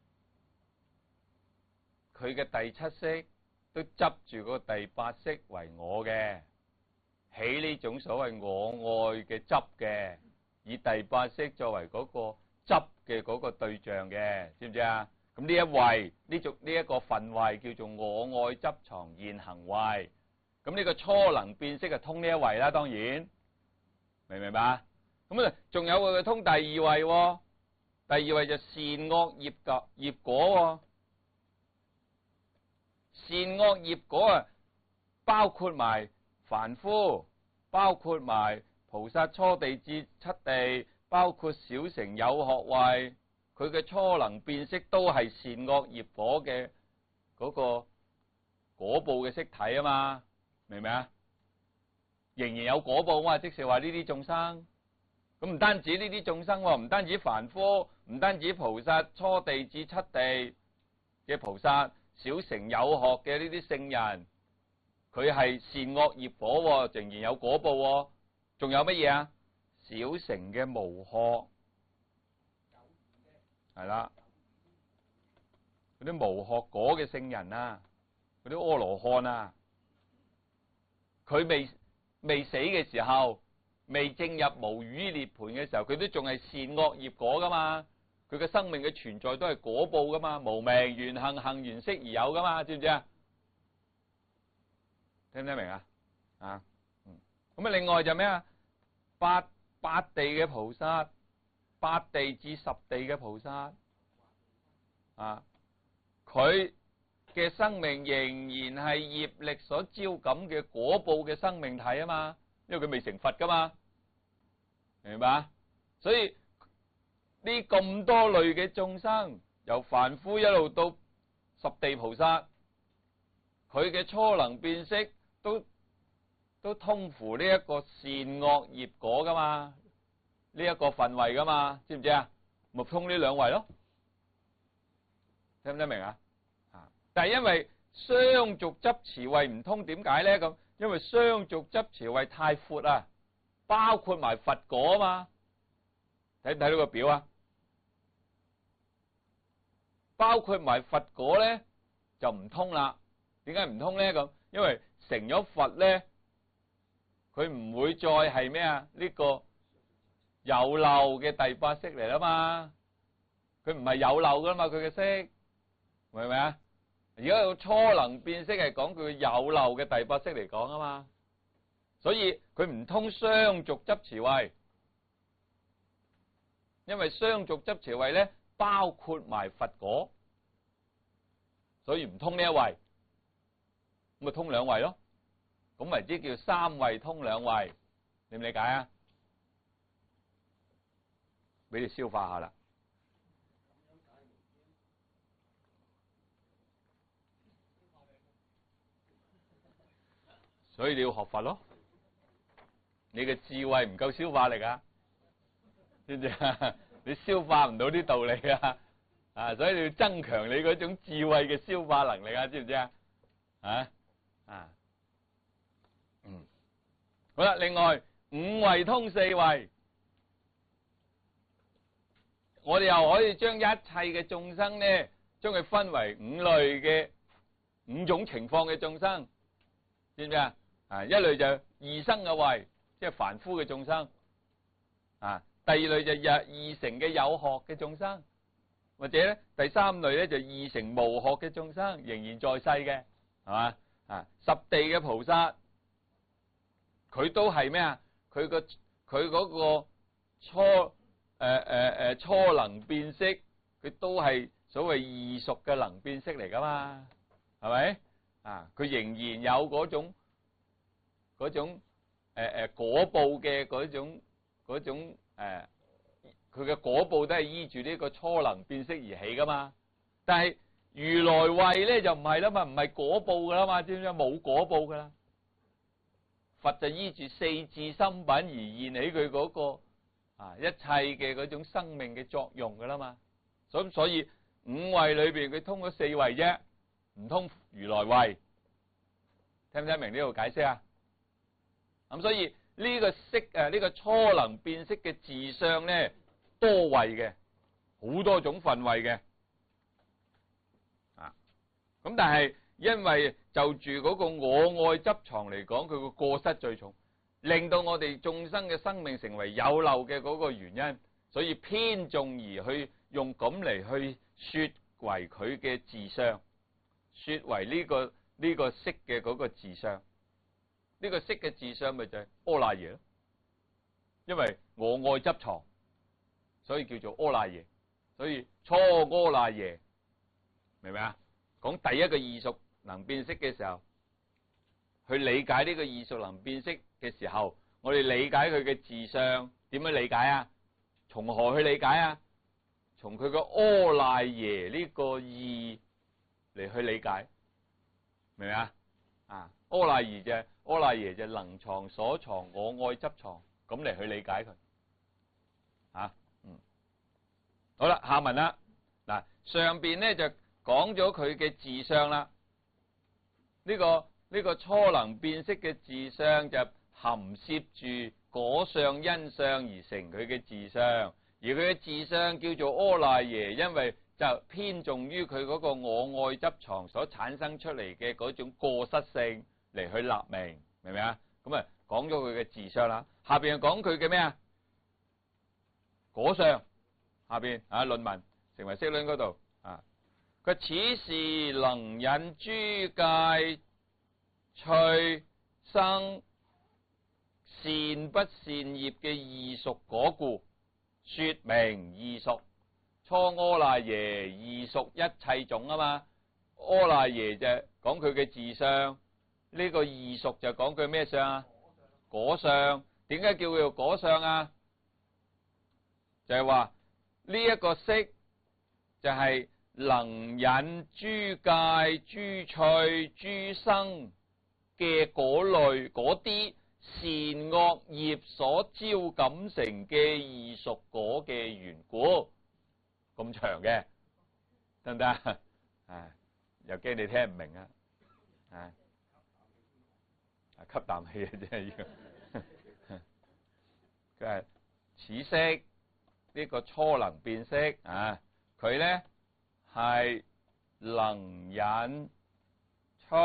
Speaker 1: 佢嘅第七識都執住嗰個第八識為我嘅，起呢種所謂我愛嘅執嘅，以第八識作為嗰個執嘅嗰個對象嘅，知唔知啊？咁呢一位呢一個分位叫做我愛執藏現行位，咁呢個初能變色就通呢一位啦，當然明唔明白？咁啊，仲有佢通第二位喎，第二位就善惡業果喎，善惡業果啊，包括埋凡夫，包括埋菩薩初地至七地，包括小乘有學位，佢嘅初能變色都係善惡業果嘅嗰個果報嘅色體啊嘛，明唔明啊？仍然有果報啊嘛，即是話呢啲眾生。咁唔單止呢啲眾生，唔單止凡夫，唔單止菩薩初地至七地嘅菩薩，小乘有學嘅呢啲聖人，佢係善惡業果，仍然有果報。仲有乜嘢啊？小乘嘅無學，係啦，嗰啲無學果嘅聖人啊，嗰啲阿羅漢啊，佢未死嘅時候，未證入無餘涅槃嘅時候，佢都仲係善惡業果噶嘛。 佢嘅生命嘅存在都係果報噶嘛，無明緣行，行緣識而有噶嘛，知唔知啊？聽唔聽明啊？咁啊，另外就咩啊？八地嘅菩薩，八地至十地嘅菩薩啊，佢嘅生命仍然係業力所招感嘅果報嘅生命體啊嘛，因為佢未成佛噶嘛，明白啊？所以呢咁多類嘅眾生，由凡夫一路到十地菩薩，佢嘅初能變識都通乎呢一個善惡業果噶嘛，呢一個分位噶嘛，知唔知啊？咪通呢兩位咯，聽唔聽明啊？但係因為相續執持位唔通，點解咧？咁因為相續執持位太闊啊，包括埋佛果啊嘛，睇唔睇到個表啊？包括埋佛果咧就唔通啦。點解唔通咧？咁因為成咗佛咧，佢唔會再係咩啊？呢個有漏嘅第八識嚟啦嘛，佢唔係有漏噶嘛，佢嘅識明唔明啊？而家有初能變識係講佢有漏嘅第八識嚟講啊嘛，所以佢唔通相續執持位，因為相續執持位咧包括埋佛果，所以唔通呢一位，咁咪通兩位咯，咁咪即叫三位通兩位，理唔理解啊？俾你消化下啦。所以你要學佛咯，你嘅智慧唔夠消化力啊，知唔知啊？你消化唔到啲道理啊，所以你要增強你嗰種智慧嘅消化能力啊，知唔知啊？好啦，另外五位通四位，我哋又可以將一切嘅眾生咧，將佢分為五類嘅五種情況嘅眾生，知唔知啊？一類就異生嘅位，即係凡夫嘅眾生。第二類就異成嘅有學嘅眾生，或者咧第三類咧就異成無學嘅眾生，仍然在世嘅，係嘛？十地嘅菩薩，佢都係咩啊？佢嗰個初能變識，佢都係所謂異熟嘅能變識嚟噶嘛？係咪？佢仍然有嗰種果報嘅嗰種佢嘅果報都係依住呢個初能變識而起噶嘛。但係如來位咧就唔係啦嘛，唔係果報噶啦嘛，知唔知？冇果報噶啦。佛就依住四智心品而現起佢嗰個一切嘅嗰種生命嘅作用噶啦嘛。所以五位裏邊佢通咗四位啫，唔通如來位。聽唔聽明呢度解釋啊？咁所以呢個識呢個初能變識嘅自相咧多位嘅，好多種分位嘅，咁但係因為就住嗰個我愛執藏嚟講，佢個過失最重，令到我哋眾生嘅生命成為有漏嘅嗰個原因，所以偏重而去用咁嚟去說為佢嘅自相，說為呢個識嘅嗰個自相。呢個識嘅自相咪就係阿賴耶咯，因為我愛執藏，所以叫做阿賴耶。所以初阿賴耶，明唔明啊？講第一個異熟能變識嘅時候，去理解呢個異熟能變識嘅時候，我哋理解佢嘅自相點樣理解啊？從何去理解啊？從佢個阿賴耶呢個義嚟去理解，明唔明啊？阿賴耶就能藏所藏我愛執藏，咁嚟去理解佢。好啦，下文啦。嗱，上邊咧就講咗佢嘅自相啦。呢個初能變識嘅自相就含攝住果相因相而成佢嘅自相，而佢嘅自相叫做阿賴耶，因為就偏重於佢嗰個我愛執藏所產生出嚟嘅嗰種過失性嚟去立名，明唔明啊？咁啊講咗佢嘅自相啦，下邊又講佢嘅咩啊？果相， 下邊論文成為識論嗰度啊，佢此事能引諸界趣生善不善業嘅異熟果故，說明異熟。初阿賴耶異熟一切種啊嘛，阿賴耶就講佢嘅自相，呢個異熟就講佢咩相啊？果相。點解叫佢做果相啊？就係話呢一個識就係能引諸界諸趣諸生嘅嗰類嗰啲善惡業所招感成嘅異熟果嘅緣故。咁長嘅得唔得啊？又驚你聽唔明啊！吸啖氣啊！真係要。佢係此識呢個初能變識啊，佢咧係能引出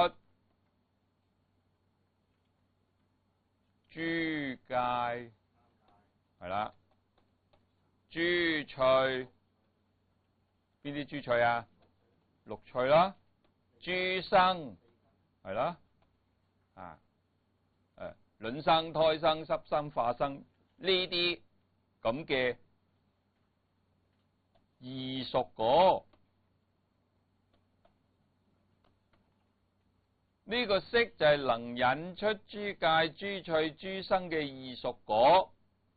Speaker 1: 諸界係啦，諸趣。邊啲諸趣啊？六趣啦，諸生係啦，卵生、胎生、濕生、化生呢啲咁嘅異熟果，呢個識就係能引出諸界諸趣諸生嘅異熟果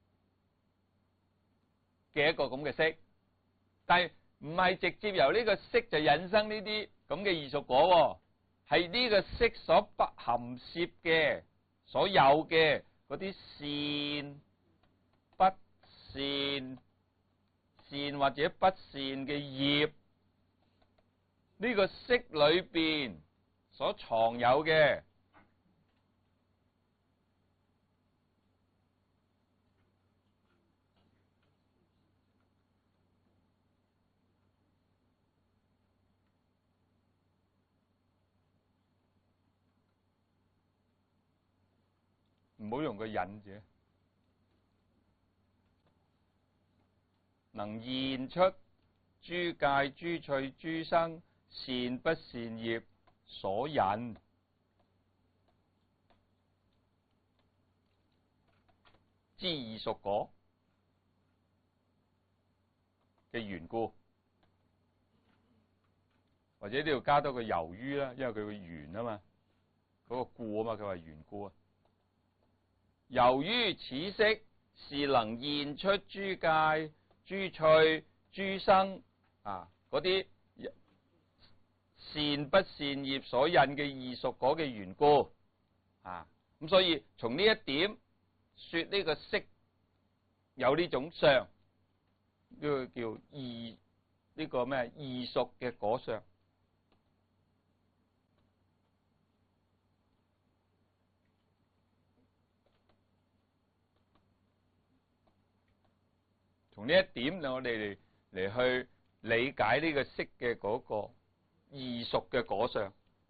Speaker 1: 嘅一個咁嘅識，但係唔係直接由呢個識就引生呢啲咁嘅異熟果，係呢個識所不含攝嘅所有嘅嗰啲善、不善、善或者不善嘅業，呢個識裏邊所藏有嘅唔好用個引字，能現出諸界諸趣諸生善不善業所引之異熟果嘅緣故，或者呢度加多個由於啦，因為佢個緣啊嘛，嗰個故啊嘛，佢話緣故啊。由於此識是能現出諸界諸趣諸生嗰啲善不善業所引嘅異熟果嘅緣故咁所以從呢一點說呢個識有呢種相，呢個叫異呢個咩異熟嘅果相。從呢一點，我哋嚟去理解呢個識嘅嗰個異熟嘅果相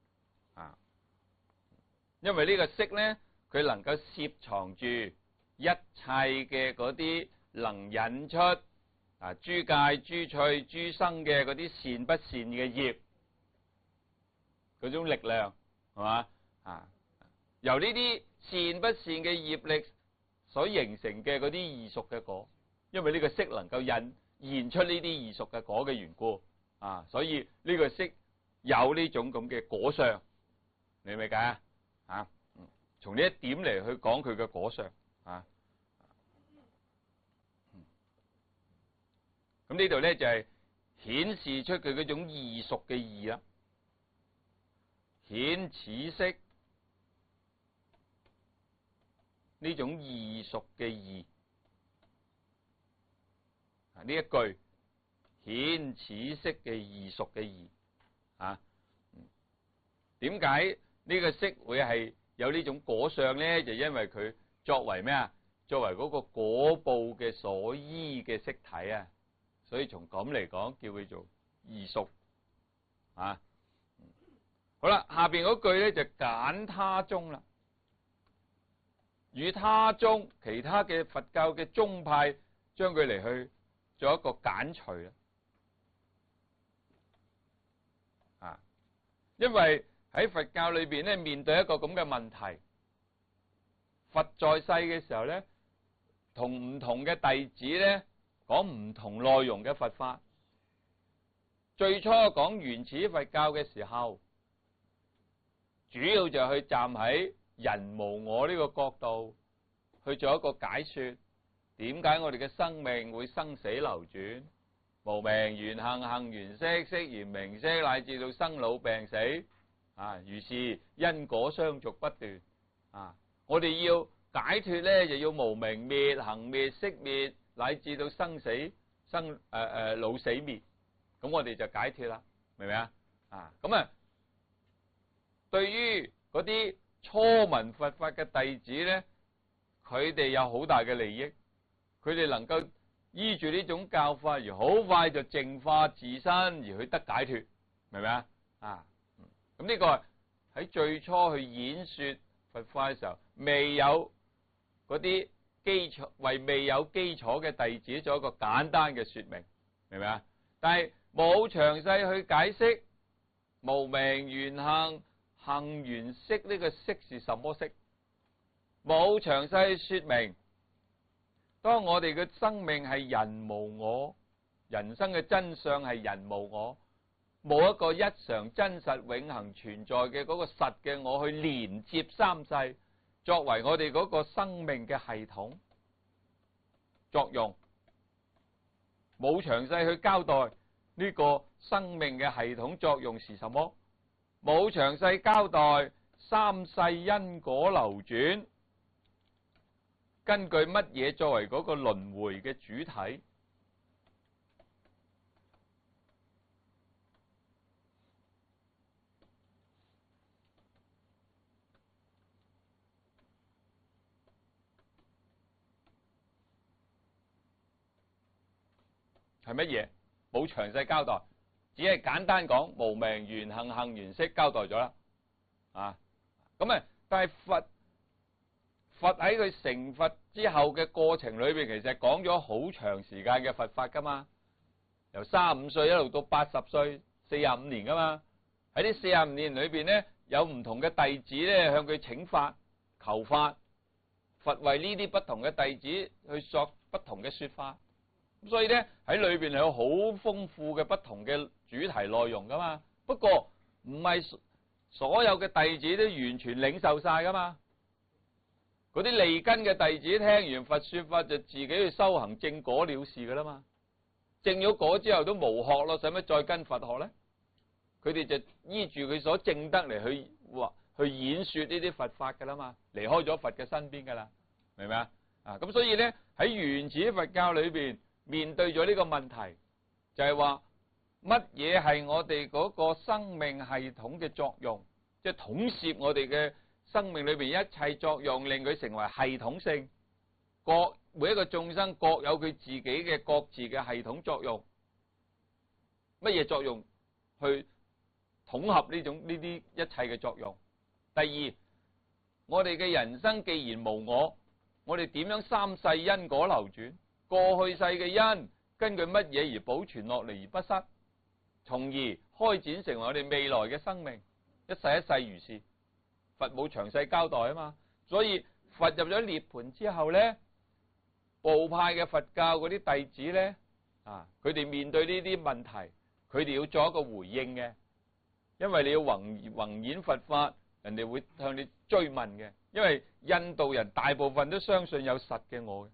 Speaker 1: 因為呢個識咧，佢能夠攝藏住一切嘅嗰啲能引出諸界諸趣諸生嘅嗰啲善不善嘅業嗰種力量，係嘛由呢啲善不善嘅業力所形成嘅嗰啲異熟嘅果。因為呢個識能夠現出呢啲異熟嘅果嘅緣故所以呢個識有呢種咁嘅果相，你明唔明解啊？從呢一點嚟去講佢嘅果相咁呢度咧就係顯示出佢嗰種異熟嘅義啦，顯此識呢種異熟嘅義。呢一句顯此識嘅異熟嘅義點解呢個識會係有呢種果相咧？就因為佢作為咩作為嗰個果報嘅所依嘅識體所以從咁嚟講叫佢做異熟好啦，下邊嗰句咧就揀他宗啦，與他宗其他嘅佛教嘅宗派將佢嚟去做一個簡除啊！因為喺佛教裏邊咧，面對一個咁嘅問題，佛在世嘅時候咧，同唔同嘅弟子咧講唔同內容嘅佛法。最初講原始佛教嘅時候，主要就去站喺人無我呢個角度去做一個解說。點解我哋嘅生命會生死流轉？無明緣行，行緣識，識緣名色，乃至到生老病死啊！如是因果相續不斷啊！我哋要解脫咧，就要無明滅、行滅、識滅，乃至到生死老死滅。咁我哋就解脫啦，明唔明啊？啊，咁啊，對於嗰啲初聞佛法嘅弟子咧，佢哋有好大嘅利益。佢哋能夠依住呢種教法而好快就淨化自身而去得解脫，明唔明啊？啊，咁呢個喺最初去演說佛法嘅時候，未有嗰啲基礎，為未有基礎嘅弟子做一個簡單嘅說明，明唔明啊？但係冇詳細去解釋無明緣行，行緣識，呢個識是什麼識？冇詳細說明。當我哋嘅生命係人無我，人生嘅真相係人無我，冇一個一常真實永恆存在嘅嗰個實嘅我去連接三世，作為我哋嗰個生命嘅系統作用，冇詳細去交代呢個生命嘅系統作用是什麼，冇詳細交代三世因果流轉根據乜嘢作為嗰個輪迴嘅主體？係乜嘢？冇詳細交代，只係簡單講無明緣行，行緣識交代咗啦。啊，咁啊，但係佛喺佢成佛之後嘅過程裏邊，其實講咗好長時間嘅佛法噶嘛，由35歲一路到80歲，45年噶嘛。喺呢45年裏邊咧，有唔同嘅弟子咧向佢請法求法，佛為呢啲不同嘅弟子去作不同嘅說法。咁所以咧喺裏邊係有好豐富嘅不同嘅主題內容噶嘛。不過唔係所有嘅弟子都完全領受晒噶嘛。嗰啲利根嘅弟子聽完佛說法就自己去修行正果了事噶啦嘛，正咗果之後都無學咯，使乜再跟佛學咧？佢哋就依住佢所證得嚟去演說呢啲佛法噶啦嘛，離開咗佛嘅身邊噶啦，明唔明啊？啊，咁所以咧喺原始佛教裏邊面對咗呢個問題，就係話乜嘢係我哋嗰個生命系統嘅作用，即係統攝我哋嘅生命裏邊一切作用，令佢成為系統性。每一個眾生各有佢自己嘅各自嘅系統作用。乜嘢作用去統合呢啲一切嘅作用？第二，我哋嘅人生既然無我，我哋點樣三世因果流轉？過去世嘅因根據乜嘢而保存落嚟而不失，從而開展成為我哋未來嘅生命，一世一世如是。佛冇詳細交代啊嘛，所以佛入咗涅槃之後咧，部派嘅佛教嗰啲弟子咧，啊，佢哋面對呢啲問題，佢哋要做一個回應嘅，因為你要宏演佛法，人哋會向你追問嘅，因為印度人大部分都相信有實嘅我嘅，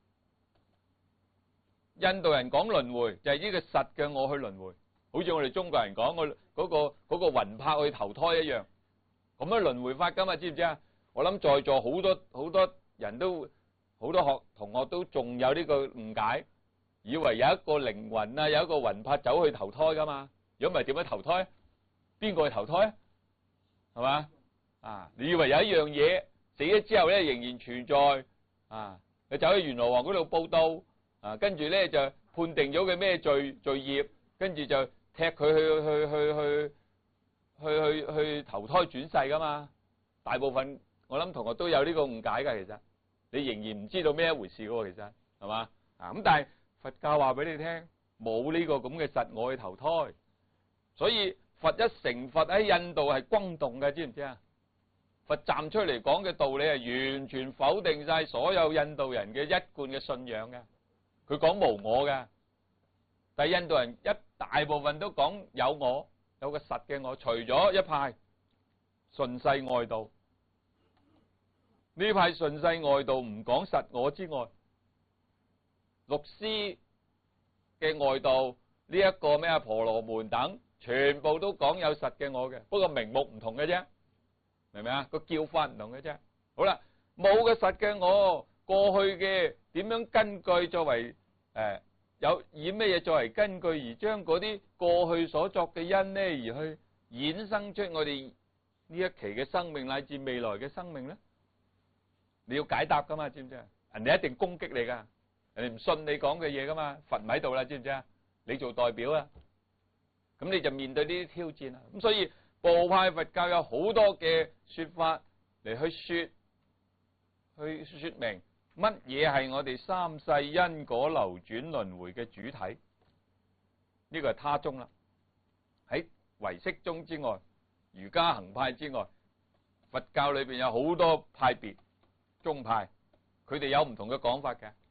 Speaker 1: 印度人講輪迴就係呢個實嘅我去輪迴，好似我哋中國人講嗰個魂魄去投胎一樣。咁樣輪迴法噶嘛，知唔知啊？我諗在座好多人都好多同學都仲有呢個誤解，以為有一個靈魂啊，有一個魂魄走去投胎噶嘛。如果唔係點樣投胎？邊個去投胎？係嘛？啊！你以為有一樣嘢死咗之後咧仍然存在啊？你走去閻羅王嗰度報到啊，跟住咧就判定咗佢咩罪業，跟住就踢佢去投胎轉世噶嘛？大部分我諗同學都有呢個誤解噶，其實你仍然唔知道咩一回事噶喎，其實係嘛？啊咁，但係佛教話俾你聽，冇呢個咁嘅實我去投胎，所以佛一成佛喺印度係轟動嘅，知唔知啊？佛站出嚟講嘅道理係完全否定晒所有印度人嘅一貫嘅信仰嘅，佢講無我嘅，但係印度人一大部分都講有我，有個實嘅我，除咗一派順世外道，呢派順世外道唔講實我之外，律師嘅外道呢一個咩啊婆羅門等，全部都講有實嘅我嘅，不過名目唔同嘅啫，明唔明啊？個叫法唔同嘅啫。好啦，冇個實嘅我，過去嘅點樣根據作為有以咩嘢作為根據而將嗰啲過去所作嘅因呢，而去衍生出我哋呢一期嘅生命乃至未來嘅生命咧？你要解答噶嘛，知唔知啊？人哋一定攻擊你噶，人哋唔信你講嘅嘢噶嘛，佛唔喺度啦，知唔知啊？你做代表啊，咁你就面對呢啲挑戰啦。咁所以部派佛教有好多嘅說法嚟去說明乜嘢係我哋三世因果流轉輪迴嘅主體。呢個係他宗啦。喺唯識宗之外，瑜伽行派之外，佛教裏邊有好多派別。宗派佢哋有唔同嘅講法嘅，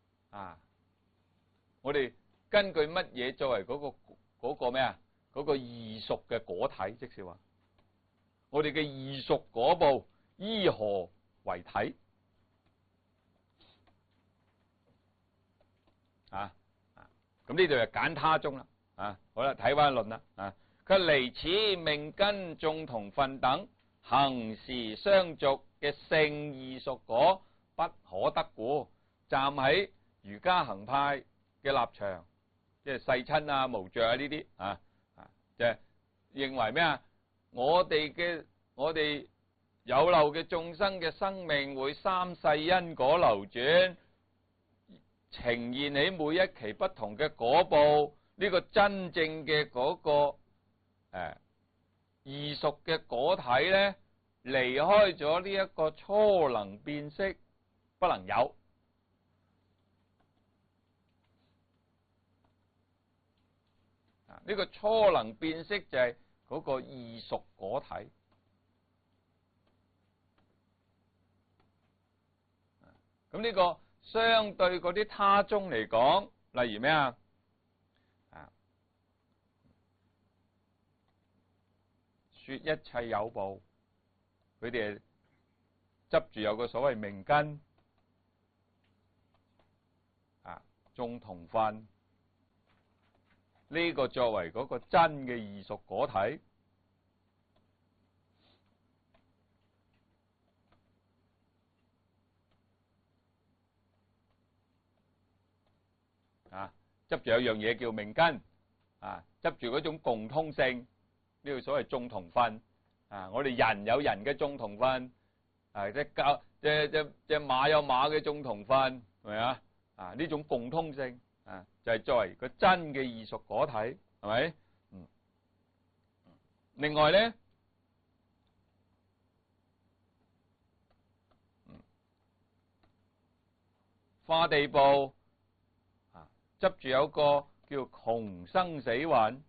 Speaker 1: 我哋根據乜嘢作為嗰個咩啊？嗰個異熟嘅果體，即是話我哋嘅異熟果報依何為體？咁呢度就揀他宗啦。好啦，睇翻論啦。佢離此命根眾同分等行時相續嘅勝異熟果不可得故，站喺瑜伽行派嘅立場，即係世親啊、無著啊呢啲就係認為咩啊？我哋有漏嘅眾生嘅生命會三世因果流轉，呈現起每一期不同嘅果報。呢個真正嘅嗰個異熟嘅果體咧，離開咗呢一個初能變識，不能有。呢個初能變識就係嗰個異熟果體。咁呢個相對嗰啲他宗嚟講，例如咩啊？說一切有部，佢哋執住有個所謂命根，眾同分，呢個作為嗰個真嘅異熟果體。執住有樣嘢叫命根，執住嗰種共通性，呢個所謂眾同分。我哋人有人嘅眾同分，隻馬有馬嘅眾同分，係咪啊？呢種共通性就係作為個真嘅異熟果體，係咪？另外咧，化地部執住有個叫窮生死蘊，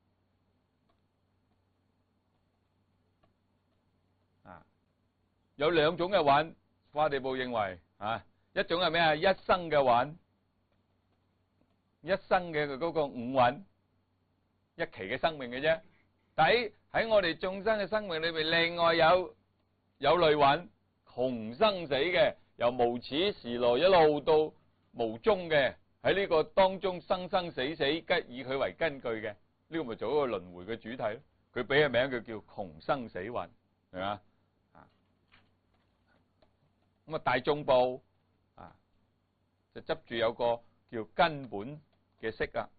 Speaker 1: 有兩種嘅蘊，化地部認為一種係咩啊？一生嘅蘊，一生嘅嗰個五蘊，一期嘅生命嘅啫。但喺我哋眾生嘅生命裏邊，另外有類蘊，窮生死嘅，由無始時來一路到無終嘅。喺呢個當中生生死死，以佢為根據嘅，呢個咪做一個輪迴嘅主題咯。佢俾個名佢叫窮生死蘊，係嘛？咁大眾部就執住有個叫根本嘅識啊。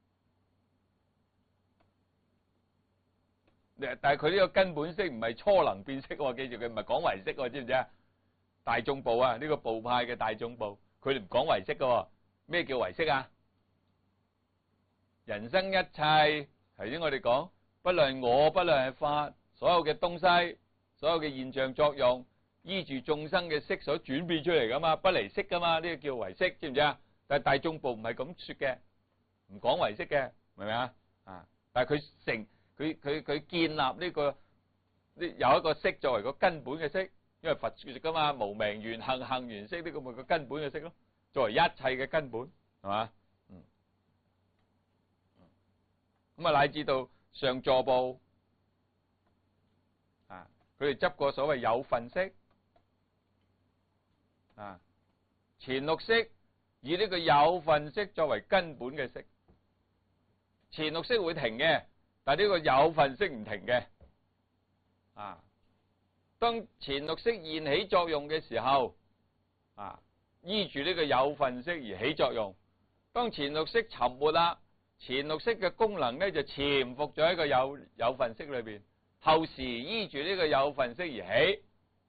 Speaker 1: 但係佢呢個根本識唔係初能變識，記住佢唔係講唯識，知唔知啊？大眾部呢個部派嘅大眾部，佢哋唔講唯識嘅。咩叫唯識啊？人生一切，頭先我哋講，不論我，不論係法，所有嘅東西，所有嘅現象作用，依住眾生嘅識所轉變出嚟噶嘛，不離識噶嘛，呢個叫唯識，知唔知啊？ 但係大眾部唔係咁說嘅，唔講唯識嘅，明唔明啊？但係佢建立呢個有一個識作為個根本嘅識，因為佛說噶嘛，無明緣行，行緣識，呢個咪個根本嘅識咯，作為一切嘅根本，係嘛？咁啊，乃至到上座部佢哋執過所謂有分識前六識以呢個有分識作為根本嘅識，前六識會停嘅，但係呢個有分識唔停嘅。當前六識現起作用嘅時候，依住呢個有分識而起作用。當前六識沉沒啦，前六識嘅功能咧就潛伏咗喺個有分識裏邊，後時依住呢個有分識而起。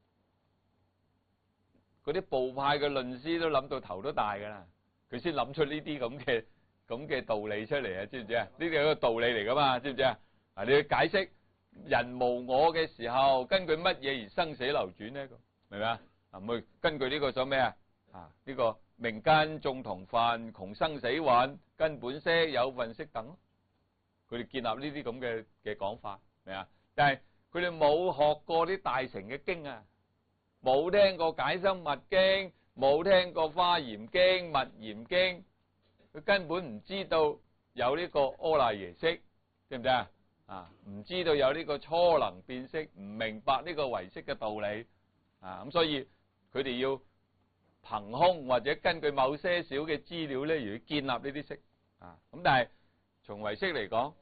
Speaker 1: 嗰啲部派嘅論師都諗到頭都大噶啦，佢先諗出呢啲咁嘅道理出嚟啊！知唔知啊？呢啲係一個道理嚟噶嘛？知唔知啊？你去解釋人無我嘅時候，根據乜嘢而生死流轉呢？明唔明啊？唔會根據呢個咗咩啊？呢個命根眾同分，窮生死蘊，根本識有分識等，佢哋建立呢啲咁嘅講法，明啊？但係佢哋冇學過啲大乘嘅經啊，冇聽過解深密經，冇聽過華嚴經、密嚴經，佢根本唔知道有呢個阿賴耶識，知唔知啊？唔知道有呢個初能變識，唔明白呢個唯識嘅道理，咁所以佢哋要憑空或者根據某些少嘅資料咧，而建立呢啲識，咁但係從唯識嚟講，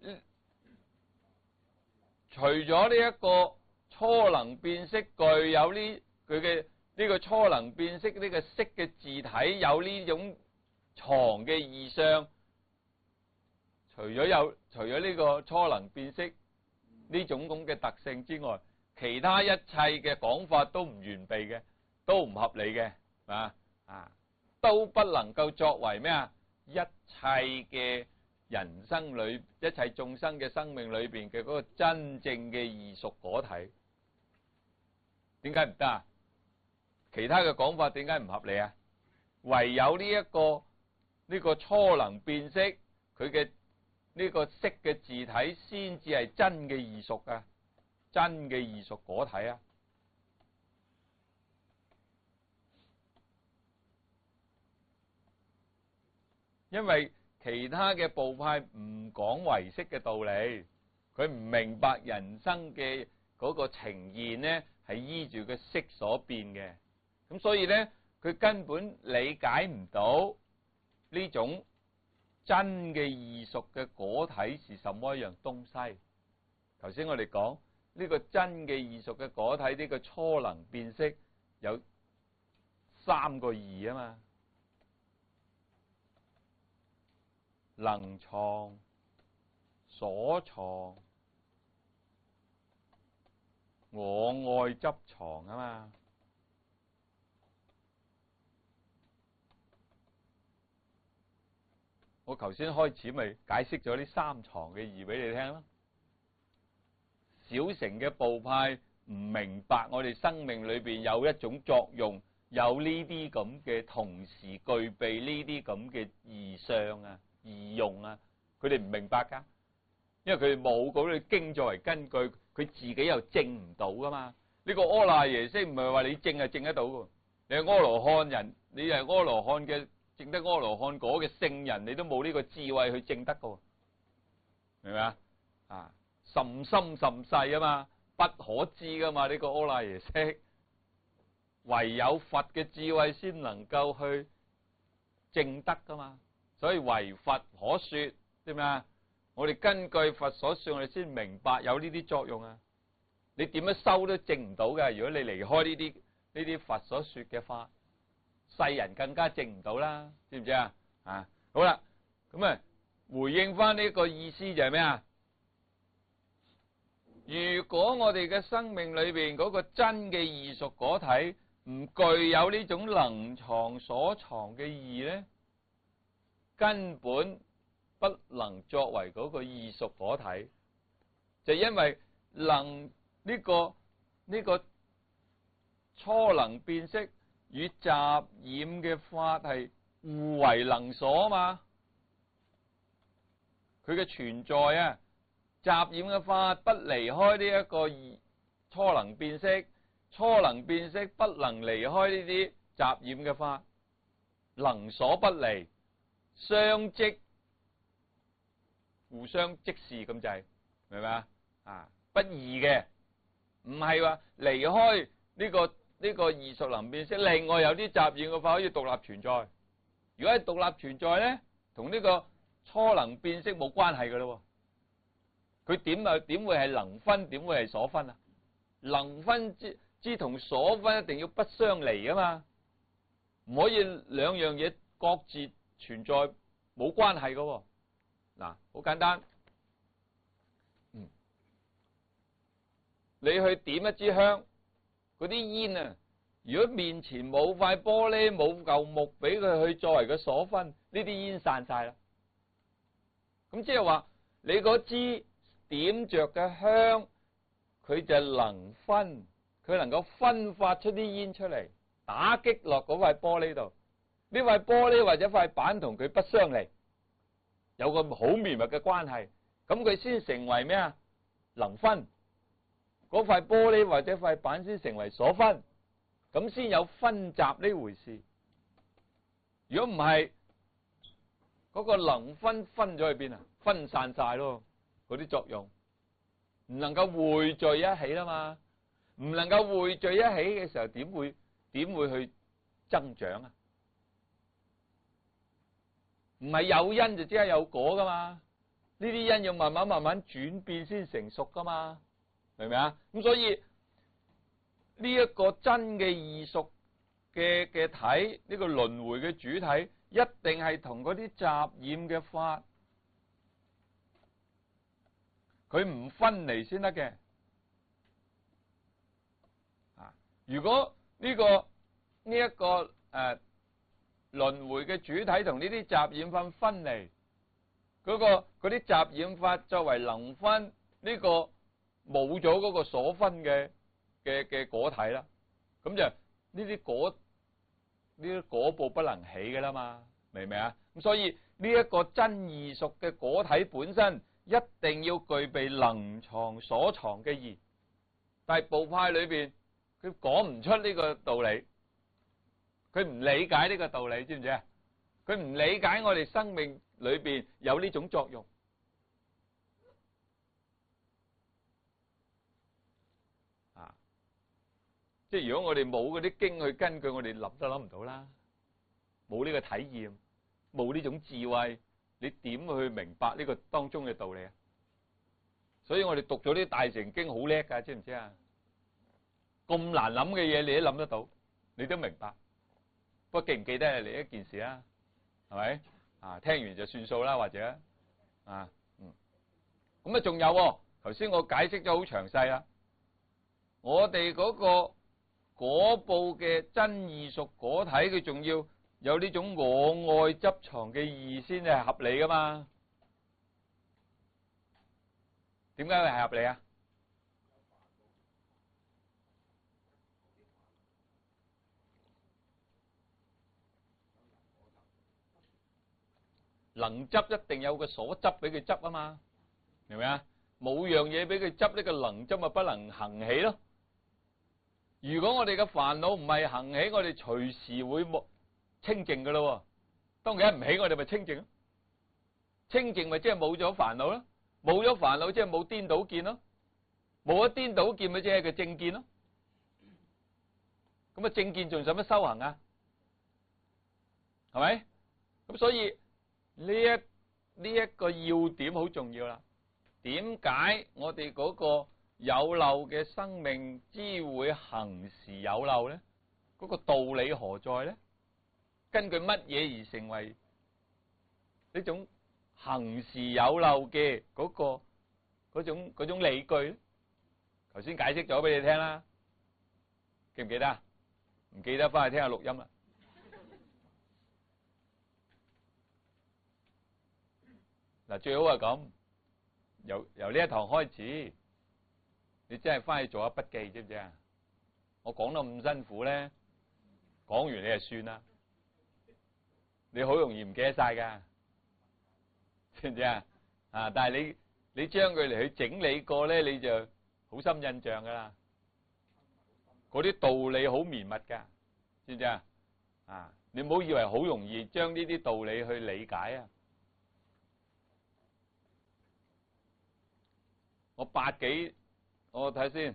Speaker 1: 除咗呢一個初能變識具有佢嘅呢個初能變識呢個識嘅自體有呢種藏嘅異相，除咗呢個初能變識呢種咁嘅特性之外，其他一切嘅講法都唔完備嘅，都唔合理嘅，都不能夠作為咩啊？一切嘅人生裏，一切眾生嘅生命裏邊嘅嗰個真正嘅異熟果體，點解唔得啊？其他嘅講法點解唔合理啊？唯有呢個初能變識，佢嘅呢個識嘅自體先至係真嘅異熟啊，真嘅異熟果體啊！因為其他嘅部派唔講唯識嘅道理，佢唔明白人生嘅嗰個呈現呢係依住個識所變嘅，咁所以呢佢根本理解唔到呢種真嘅異熟嘅果體是什麼一樣東西。頭先我哋講呢個真嘅異熟嘅果體，呢個初能變識有三個異啊嘛。能藏、所藏、我愛執藏啊嘛。我頭先開始咪解釋咗呢三藏嘅義俾你聽咯。小乘嘅部派唔明白我哋生命裏邊有一種作用，有呢啲咁嘅同時具備呢啲咁嘅異相啊、異用啊，佢哋唔明白噶，因為佢哋冇嗰啲經作為根據，佢自己又證唔到噶嘛。呢個阿賴耶識唔係話你證係證得到噶，你係阿羅漢人，你係阿羅漢嘅證得阿羅漢果嘅聖人，你都冇呢個智慧去證得噶，明唔明啊？甚深甚細啊嘛，不可知噶嘛，呢個阿賴耶識，唯有佛嘅智慧先能夠去證得噶嘛。所以唯佛可說，知咩啊？我哋根據佛所說，我哋先明白有呢啲作用啊！你點樣修都證唔到嘅。如果你離開呢啲佛所說嘅法，世人更加證唔到啦，知唔知啊？好啦，咁啊回應翻呢個意思就係咩啊？如果我哋嘅生命裏邊嗰個真嘅異熟果體唔具有呢種能藏所藏嘅義咧，根本不能作為嗰個異熟果體，就因為呢個初能變識與雜染嘅法係互為能所啊嘛。佢嘅存在啊，雜染嘅法不離開呢一個初能變色，初能變色不能離開呢啲雜染嘅法，能所不離，相即互相即是咁滯，明唔明啊？啊，不二嘅，唔係話離開呢個異熟能變色，另外有啲雜染嘅法可以獨立存在。如果係獨立存在咧，同呢個初能變色冇關係噶咯。佢點會係能分？點會係所分啊？能分之同所分一定要不相離啊嘛，唔可以兩樣嘢各自存在冇關係噶。嗱，好簡單，你去點一支香，嗰啲煙啊，如果面前冇塊玻璃冇嚿木俾佢去作為個所分，呢啲煙散晒啦。咁即係話你嗰支點着嘅香，佢就能分，佢能夠分發出啲煙出嚟，打擊落嗰塊玻璃度。呢塊玻璃或者塊板同佢不相離，有個好綿密嘅關係，咁佢先成為咩啊？能分。嗰塊玻璃或者塊板先成為所分，咁先有分集呢回事。如果唔係，嗰個能分咗去邊啊？分散晒咯，嗰啲作用唔能夠匯聚一起啦嘛。唔能夠匯聚一起嘅時候，點會去增長啊？唔係有因就即係有果噶嘛。呢啲因要慢慢轉變先成熟噶嘛。明唔明啊？咁所以呢一個真嘅異熟嘅體，呢個輪迴嘅主體，一定係同嗰啲雜染嘅法，佢唔分離先得嘅。啊，如果呢一個輪迴嘅主體同呢啲雜染法分離，嗰啲雜染法作為能分呢個。冇咗嗰個所分嘅果體啦，咁就呢啲果報不能起嘅啦嘛，明唔明啊？咁所以呢一個真異熟嘅果體本身一定要具備能藏所藏嘅義，但係部派裏邊佢講唔出呢個道理，佢唔理解呢個道理，知唔知啊？佢唔理解我哋生命裏邊有呢種作用。即係如果我哋冇嗰啲經去根據，我哋諗都諗唔到啦。冇呢個體驗，冇呢種智慧，你點去明白呢個當中嘅道理啊？所以我哋讀咗啲大乘經好叻噶，知唔知啊？咁難諗嘅嘢你都諗得到，你都明白。不過記唔記得係另一件事啊？係咪啊？聽完就算數啦，或者啊，咁啊仲有，頭先我解釋咗好詳細啦。我哋嗰個果報嘅真異熟果體，佢仲要有呢種我愛執藏嘅義先係合理噶嘛？點解會係合理啊？能執一定有個所執俾佢執啊嘛，明唔明啊？冇樣嘢俾佢執，呢個能執咪不能行起咯。如果我哋嘅煩惱唔係行起，我哋隨時會清淨噶咯。當佢一唔起，我哋咪清淨咯。清淨咪即係冇咗煩惱咯，冇咗煩惱即係冇顛倒見咯，冇咗顛倒見咪即係個正見咯。咁啊正見仲使乜修行啊？係咪？咁所以呢一個要點好重要啦。點解我哋嗰個有漏嘅生命之會行時有漏咧？嗰個道理何在咧？根據乜嘢而成為呢種行時有漏嘅嗰種理據咧？頭先解釋咗俾你聽啦，記唔記得啊？唔記得翻去聽下錄音啦。嗱，最好係咁，由呢一堂開始，你真係翻去做下筆記，知唔知啊？我講得咁辛苦咧，講完你就算啦。 你好容易唔記得晒㗎，知唔知啊？但係你將佢嚟去整理過咧，你就好深印象㗎啦。嗰啲道理好綿密㗎，知唔知啊？你唔好以為好容易將呢啲道理去理解啊！我睇先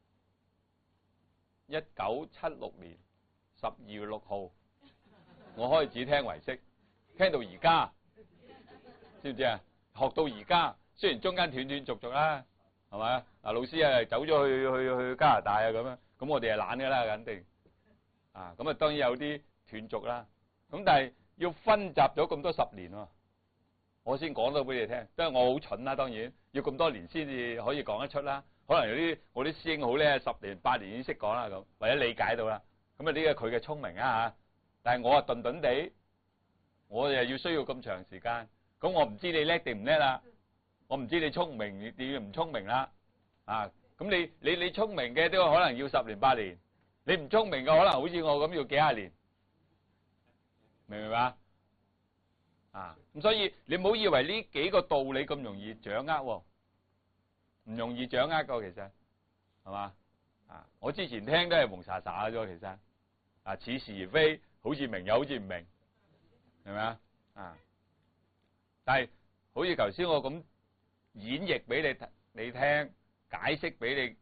Speaker 1: ，1976年12月6號，我開始聽唯識，聽到而家，知唔知啊？學到而家，雖然中間斷斷續續啦，係咪？老師啊走咗去加拿大啊咁樣，咁我哋係懶㗎啦，肯定。咁啊當然有啲斷續啦，咁但係要分集咗咁多10年喎，我先講到俾你聽，因為我好蠢啦，當然要咁多年先至可以講得出啦。可能有啲我啲師兄好咧，10年8年已經識講啦咁，或者理解到啦。咁啊呢個佢嘅聰明啊嚇，但係我啊頓頓地，我又要需要咁長時間。咁我唔知你叻定唔叻啦，我唔知你聰明定唔聰明啦。咁你聰明嘅都可能要10年8年，你唔聰明嘅可能好似我咁要幾廿年，明唔明白？咁所以你唔好以為呢幾個道理咁容易掌握，唔容易掌握噶，其實係嘛？我之前聽都係蒙查查嘅啫，其實似是而非，好似明又好似唔明，係咪啊？但係好似頭先我咁演繹俾你聽，解釋俾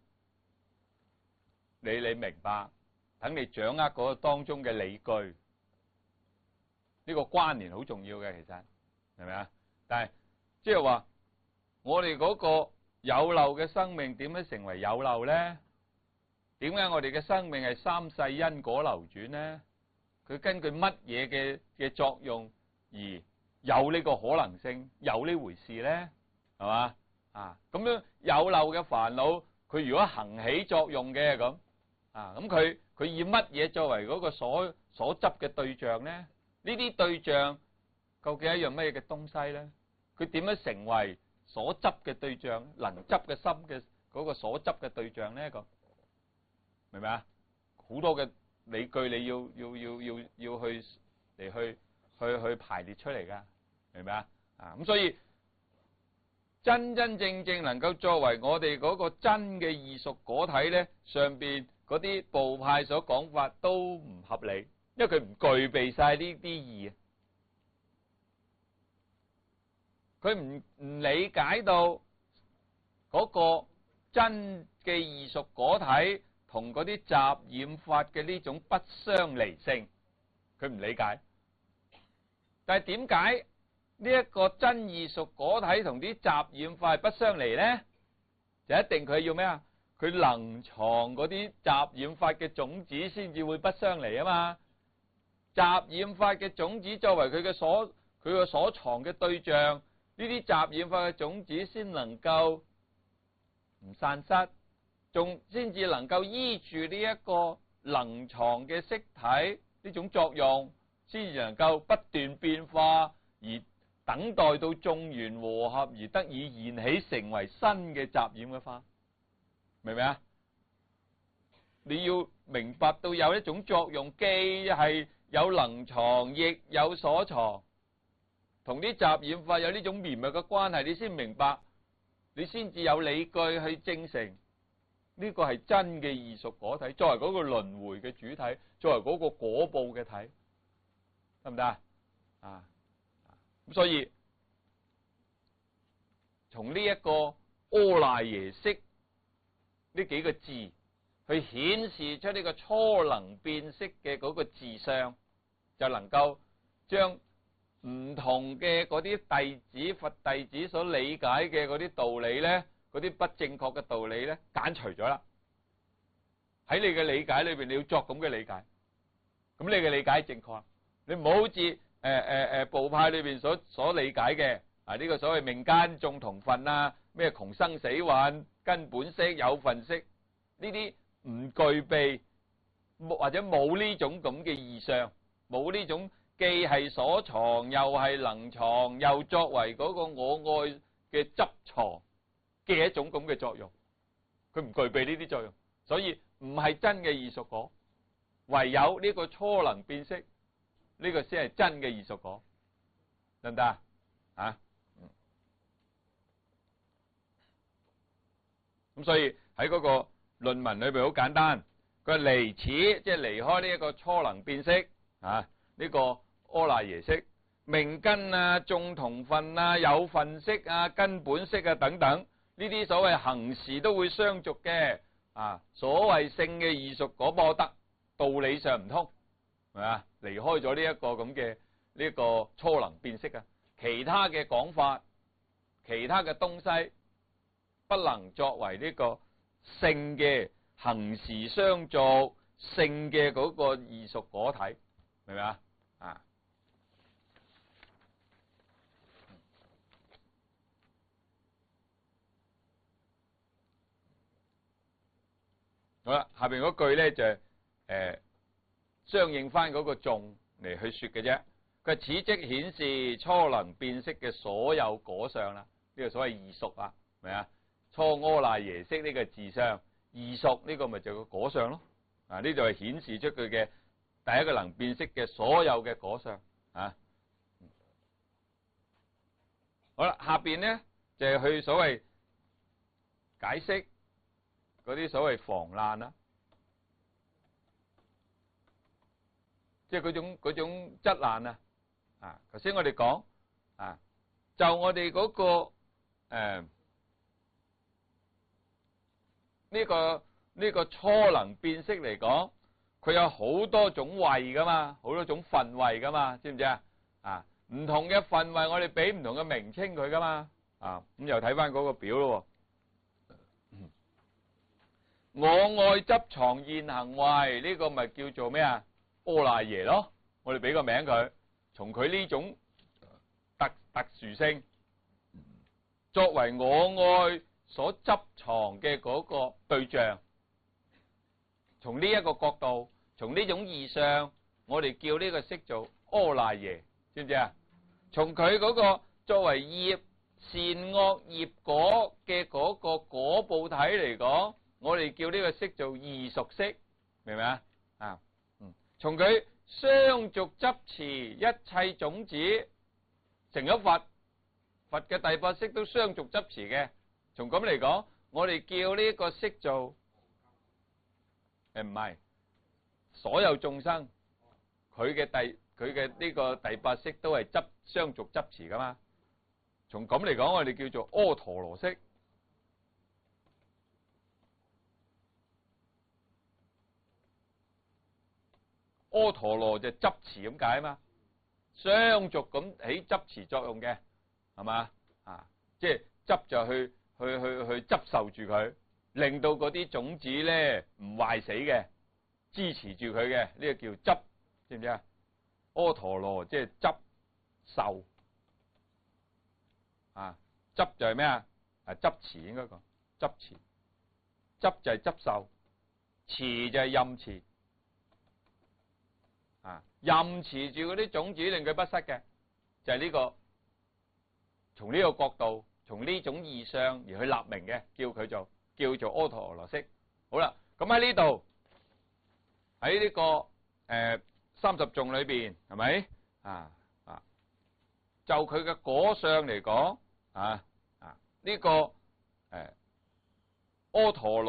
Speaker 1: 你明白，等你掌握嗰個當中嘅理據。呢個關聯好重要嘅，其實係咪啊？但係即係話，我哋嗰個有漏嘅生命點樣成為有漏咧？點解我哋嘅生命係三世因果流轉咧？佢根據乜嘢嘅作用而有呢個可能性，有呢回事咧？係嘛？咁樣有漏嘅煩惱，佢如果行起作用嘅咁，咁佢以乜嘢作為嗰個所執嘅對象咧？呢啲對象究竟係一樣乜嘢嘅東西咧？佢點樣成為所執嘅對象，能執嘅心嘅嗰個所執嘅對象咧？咁明唔明啊？好多嘅理據你要去嚟去排列出嚟噶，明唔明啊？咁所以真真正正能夠作為我哋嗰個真嘅異熟果體咧，上邊嗰啲部派所講法都唔合理。因為佢唔具備晒呢啲義，佢唔理解到嗰個真嘅異熟果體同嗰啲雜染法嘅呢種不相離性，佢唔理解。但係點解呢一個真異熟果體同啲雜染法係不相離咧？就一定佢要咩啊？佢能藏嗰啲雜染法嘅種子先至會不相離啊嘛。雜染法嘅種子作為佢嘅所藏嘅對象，呢啲雜染法嘅種子先能夠唔散失，仲先至能夠依住呢一個能藏嘅色體呢種作用，先至能夠不斷變化，而等待到眾緣和合而得以現起成為新嘅雜染嘅花，明唔明啊？你要明白到有一種作用，既係有能藏，亦有所藏，同啲雜染法有呢種綿密嘅關係，你先明白，你先至有理據去證成呢個係真嘅異熟果體，作為嗰個輪迴嘅主體，作為嗰個果報嘅體，得唔得啊？咁所以從呢一個阿賴耶識呢幾個字去顯示出呢個初能變識嘅嗰個字相，就能夠將唔同嘅嗰啲弟子佛弟子所理解嘅嗰啲道理咧，嗰啲不正確嘅道理咧，揀除咗啦。喺你嘅理解裏邊，你要作咁嘅理解，咁你嘅理解正確。你唔好好似部派裏邊所理解嘅呢個所謂命間眾同分啊，咩窮生死蘊、根本識、有份識，呢啲唔具備或者冇呢種咁嘅異相，冇呢種既係所藏又係能藏，又作為嗰個我愛嘅執藏嘅一種咁嘅作用，佢唔具備呢啲作用，所以唔係真嘅異熟果。唯有呢個初能變識呢個先係真嘅異熟果，得唔得啊？啊，咁所以喺嗰個論文裏邊好簡單，佢離此即係離開呢一個初能變色啊，呢個阿賴耶識、明根啊、眾同分啊、有分識啊、根本識啊等等，呢啲所謂行時都會相續嘅啊，所謂性嘅異熟果報得，道理上唔通，係咪啊？離開咗呢一個咁嘅呢個初能變色啊，其他嘅講法，其他嘅東西不能作為呢個性嘅行時相續性嘅嗰個異熟果體，明唔明啊？啊，好啦，下邊嗰句咧就相應翻嗰個頌嚟去說嘅啫。佢此即顯示初能變色嘅所有果相啦，呢個所謂異熟啊，明啊？初阿賴耶識呢個自相，異熟呢個咪就個果相咯。啊，呢度係顯示出佢嘅第一個能變色嘅所有嘅果相啊。好啦，下邊咧就係去所謂解釋嗰啲所謂防難啦，即係嗰種質難啊。啊，頭先我哋講啊，就我哋嗰個呢個初能變色嚟講，佢有好多種位噶嘛，好多種分位噶嘛，知唔知啊？啊，唔同嘅分位，我哋俾唔同嘅名稱佢噶嘛。啊，咁又睇翻嗰個表咯。我愛執藏現行位，呢個咪叫做咩啊？阿賴耶咯，我哋俾個名佢。從佢呢種特殊性，作為我愛所執藏嘅嗰個對象，從呢一個角度，從呢種意相，我哋叫呢個識做阿賴耶，知唔知啊？從佢嗰個作為業善惡業果嘅嗰個果報體嚟講，我哋叫呢個識做異熟識，明唔明啊？啊，從佢相續執持一切種子成咗佛，佛嘅第八識都相續執持嘅。從咁嚟講，我哋叫呢個識做唔係所有眾生，佢嘅呢個第八識都係相續執持噶嘛。從咁嚟講，我哋叫做阿陀羅識。阿陀羅就執持咁解啊嘛，相續咁起執持作用嘅，係嘛啊？即係執就去執受住佢，令到嗰啲種子咧唔壞死嘅，支持住佢嘅，呢個叫執，知唔知啊？阿陀羅即係執受啊，執就係咩啊？啊，執持應該講執持，執就係執受，持就係任持。啊，任持住嗰啲種子令佢不失嘅，就係呢個從呢個角度，從呢種意相而去立名嘅，叫做阿陀羅識。好啦，咁喺呢度喺呢個30頌裏邊係咪啊？就佢嘅果相嚟講呢個阿陀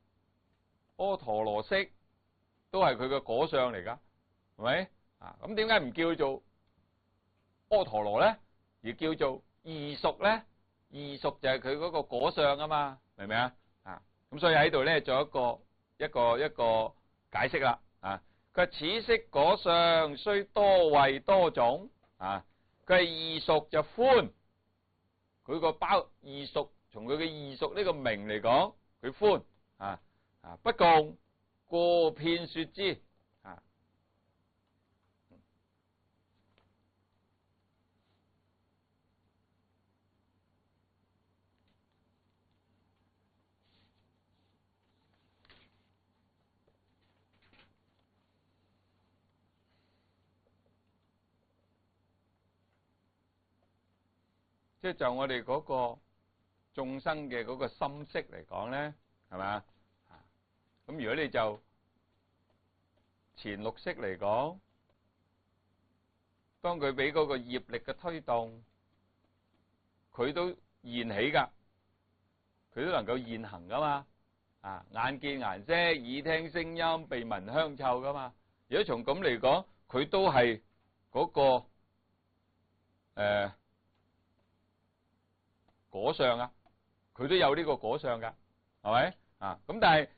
Speaker 1: 羅識都係佢嘅果相嚟噶。係咪啊？咁點解唔叫做阿陀羅咧，而叫做異熟咧？異熟就係佢嗰個果相啊嘛，明唔明啊？啊，咁所以喺度咧做一個解釋啦。啊，佢此識果相雖多位多種啊，佢係異熟就寬，佢個包異熟，從佢嘅異熟呢個名嚟講，佢寬不共過遍說之。即係就我哋嗰個眾生嘅嗰個心識嚟講咧，係嘛？咁如果你就前六識嚟講， 當佢俾嗰個業力嘅推動，佢都現起噶，佢都能夠現行噶嘛。啊，眼見顏色，耳聽聲音，鼻聞香臭噶嘛。如果從咁嚟講，佢都係嗰個果相啊，佢都有呢個果相噶，係咪啊？咁但係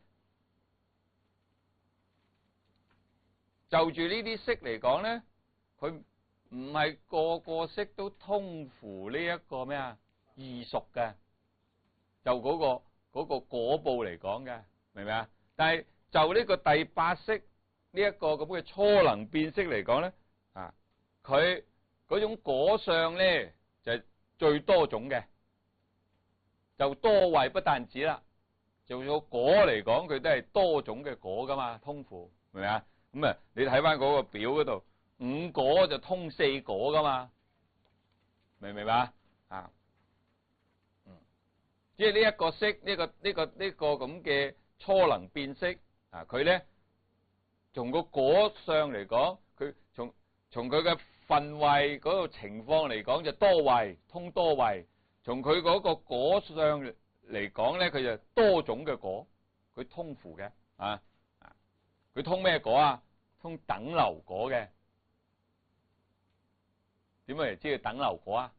Speaker 1: 就住呢啲色嚟講咧，佢唔係個個色都通乎呢一個咩啊異熟嘅，就嗰個果報嚟講嘅，明唔明啊？但係就呢個第八識呢一個咁嘅初能變識嚟講咧，啊，佢嗰種果相咧就係最多種嘅，就多位不但止啦，就個果嚟講，佢都係多種嘅果噶嘛，通乎，明唔明啊？咁啊，你睇翻嗰個表嗰度，5果就通4果噶嘛，明唔明白啊？即係呢一個識，呢個咁嘅初能變識啊，佢咧從個果相嚟講，佢從佢嘅分位嗰個情況嚟講就多位通多位，從佢嗰個果相嚟講咧，佢就多種嘅果，佢通乎嘅啊。佢通咩果啊？通等流果嘅。點樣嚟知佢等流果啊？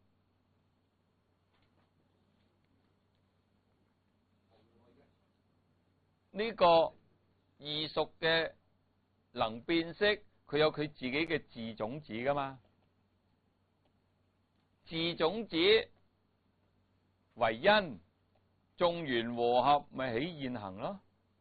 Speaker 1: 呢個異熟嘅能變識，佢有佢自己嘅自種子噶嘛？自種子為因，眾緣和合咪起現行咯。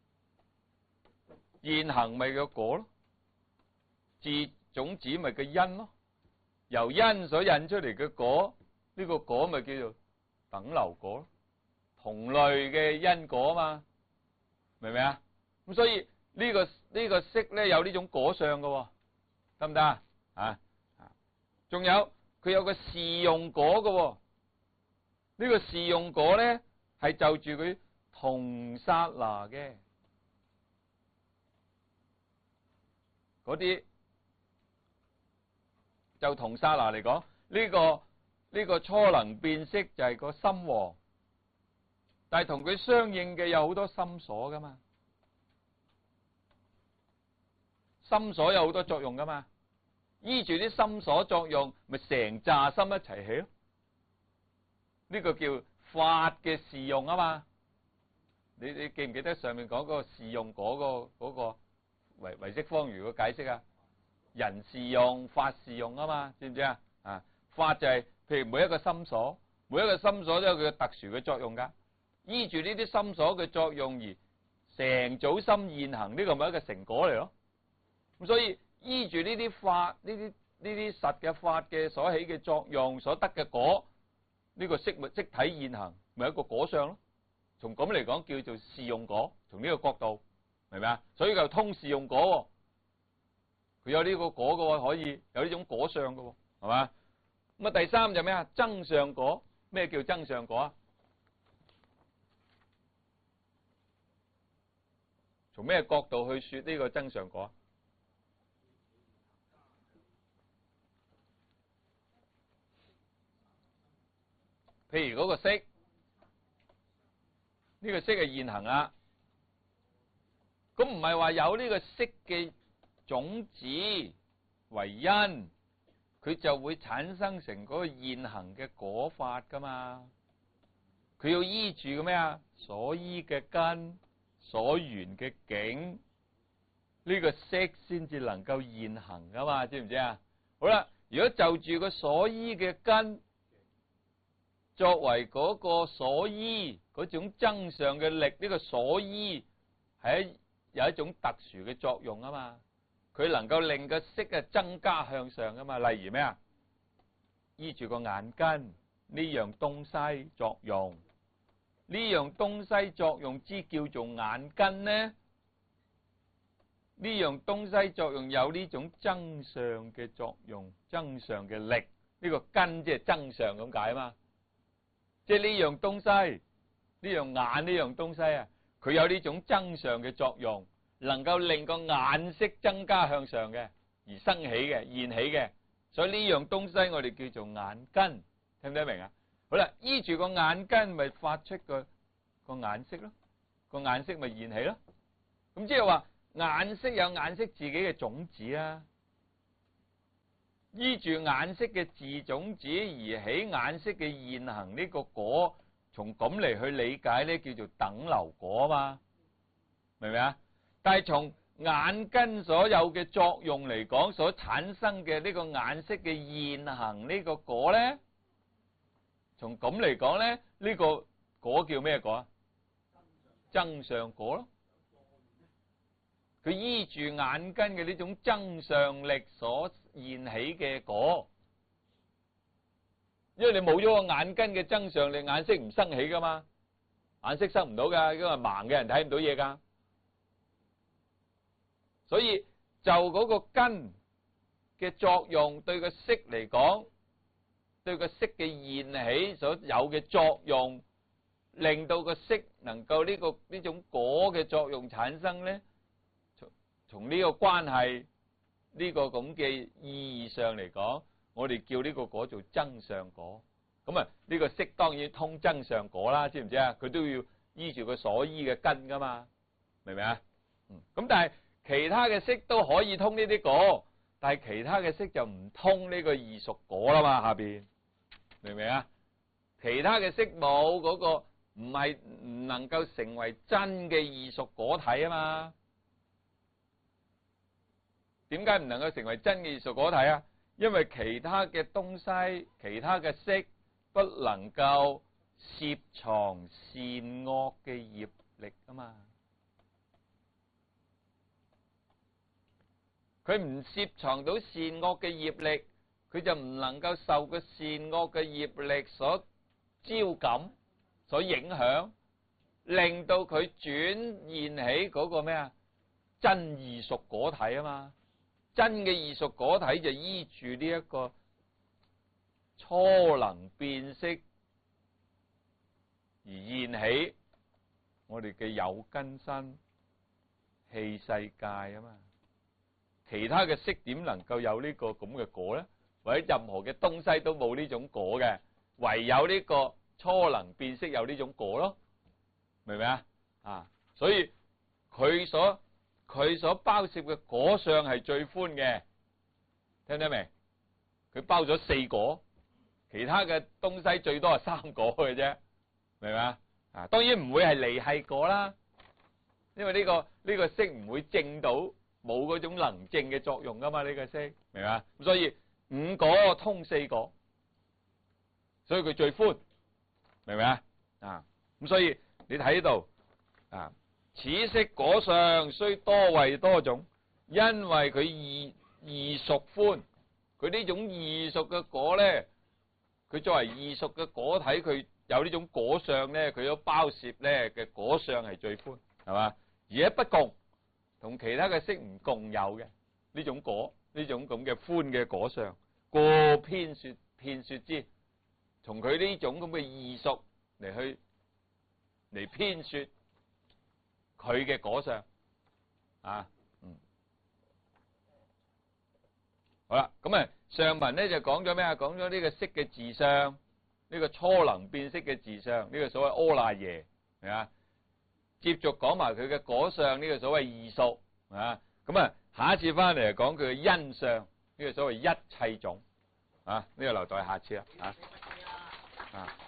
Speaker 1: 現行咪個果咯，自種子咪個因咯，由因所引出嚟嘅果，呢個果咪叫做等流果咯，同類嘅因果啊嘛，明唔明啊？咁所以呢個識咧有呢種果相嘅，得唔得啊？啊，仲有佢有個事用果嘅，呢個事用果咧係就住佢同剎那嘅。嗰啲就同剎那嚟講，呢個初能變識就係個心王，但係同佢相應嘅有好多心所噶嘛，心所有好多作用噶嘛，依住啲心所作用，咪成扎心一齊起咯。呢個叫法嘅事用啊嘛，你記唔記得上面講嗰個事用嗰個？唯識方如嘅解釋啊，人事用、法事用啊嘛，知唔知啊？啊，法就係譬如每一個心所，每一個心所都有佢嘅特殊嘅作用噶，依住呢啲心所嘅作用而成組心現行，呢個咪一個成果嚟咯。咁所以依住呢啲法，呢啲實嘅法嘅所起嘅作用所得嘅果，呢個色體現行咪一個果相咯。從咁嚟講叫做事用果，從呢個角度。明唔明啊？所以就通事用果，佢有呢個果嘅，可以有呢種果相嘅，係嘛？咁啊，第三就咩啊？增上果。咩叫增上果啊？從咩角度去說呢個增上果？譬如嗰個色，呢個色係現行啊。咁唔係話有呢個色嘅種子為因，佢就會產生成嗰個現行嘅果法噶嘛？佢要依住嘅咩啊？所依嘅根，所緣嘅境，呢個色先至能夠現行噶嘛？知唔知啊？好啦，如果就住個所依嘅根作為嗰個所依嗰種增上嘅力，呢個所依係有一種特殊嘅作用啊嘛，佢能夠令個色啊增加向上啊嘛。例如咩啊？依住個眼根呢樣東西作用，呢樣東西作用之叫做眼根呢？呢樣東西作用有呢種增上嘅作用，增上嘅力，呢個根即係增上咁解啊嘛。即係呢樣東西，呢樣眼呢樣東西啊，佢有呢種增上嘅作用，能夠令個眼色增加向上嘅，而生起嘅、現起嘅， 所以呢樣東西我哋叫做眼根，聽唔聽得明啊？好啦，依住個眼根咪發出個眼色咯，個眼色咪現起咯。咁即係話眼色有眼色自己嘅種子啊，依住眼色嘅自種子而起眼色嘅現行呢個果，從咁嚟去理解呢，叫做等流果啊嘛，明唔明啊？但係從眼根所有嘅作用嚟講，所產生嘅呢個眼色嘅現行呢個果咧，從咁嚟講咧，呢個果叫咩果啊？增上果咯。佢依住眼根嘅呢種增上力所現起嘅果，因為你冇咗個眼根嘅增上力，眼色唔生起噶嘛，眼色生唔到噶，因為盲嘅人睇唔到嘢噶。所以就嗰個根嘅作用對個色嚟講，對個色嘅現起所有嘅作用，令到個色能夠呢種果嘅作用產生咧，從呢個關係呢個咁嘅意義上嚟講，我哋叫呢個果做增上果。咁啊，呢個色當然通增上果啦，知唔知啊？佢都要依住佢所依嘅根噶嘛，明唔明啊？咁但係其他嘅色都可以通呢啲果，但係其他嘅色就唔通呢個異熟果啦嘛，下邊明唔明啊？其他嘅色冇嗰個唔能夠成為真嘅異熟果體啊嘛。點解唔能夠成為真嘅異熟果體啊？因為其他嘅東西，其他嘅色不能夠攝藏善惡嘅業力啊嘛。佢唔攝藏到善惡嘅業力，佢就唔能夠受個善惡嘅業力所招感、所影響，令到佢轉現起嗰個咩啊？真異熟果體啊嘛。真嘅異熟果體就依住呢一個初能變色而現起我哋嘅有根身器世界啊嘛。其他嘅色點能夠有呢個咁嘅果咧？或者任何嘅東西都冇呢種果嘅，唯有呢個初能變色有呢種果咯，明唔明啊？啊，所以佢所包攝嘅果相係最寬嘅，聽得明？佢包咗4果，其他嘅東西最多係3果嘅啫，明唔明啊？啊，當然唔會係離繫果啦，因為呢個色唔會證到，冇嗰種能證嘅作用噶嘛，呢個色，明嘛？咁所以5果通4果，所以佢最寬，明唔明啊？啊，咁所以你睇到啊，此色果相雖多為多種，因為佢異熟寬，佢呢種異熟嘅果咧，佢作為異熟嘅果體，佢有呢種果相咧，佢都包攝咧嘅果相係最寬，係嘛？而且不共。同其他嘅色唔共有嘅呢種果，呢種咁嘅寬嘅果相，過遍說之，從佢呢種咁嘅異熟嚟遍說佢嘅果相啊，好啦，咁啊上文咧就講咗咩啊？講咗呢個色嘅自相，呢個初能變色嘅自相，呢個所謂阿賴耶，係嘛？接續講埋佢嘅果相，呢個所謂異熟啊，咁啊下一次翻嚟講佢嘅因相，呢個所謂一切種啊，呢個留待下次啦啊。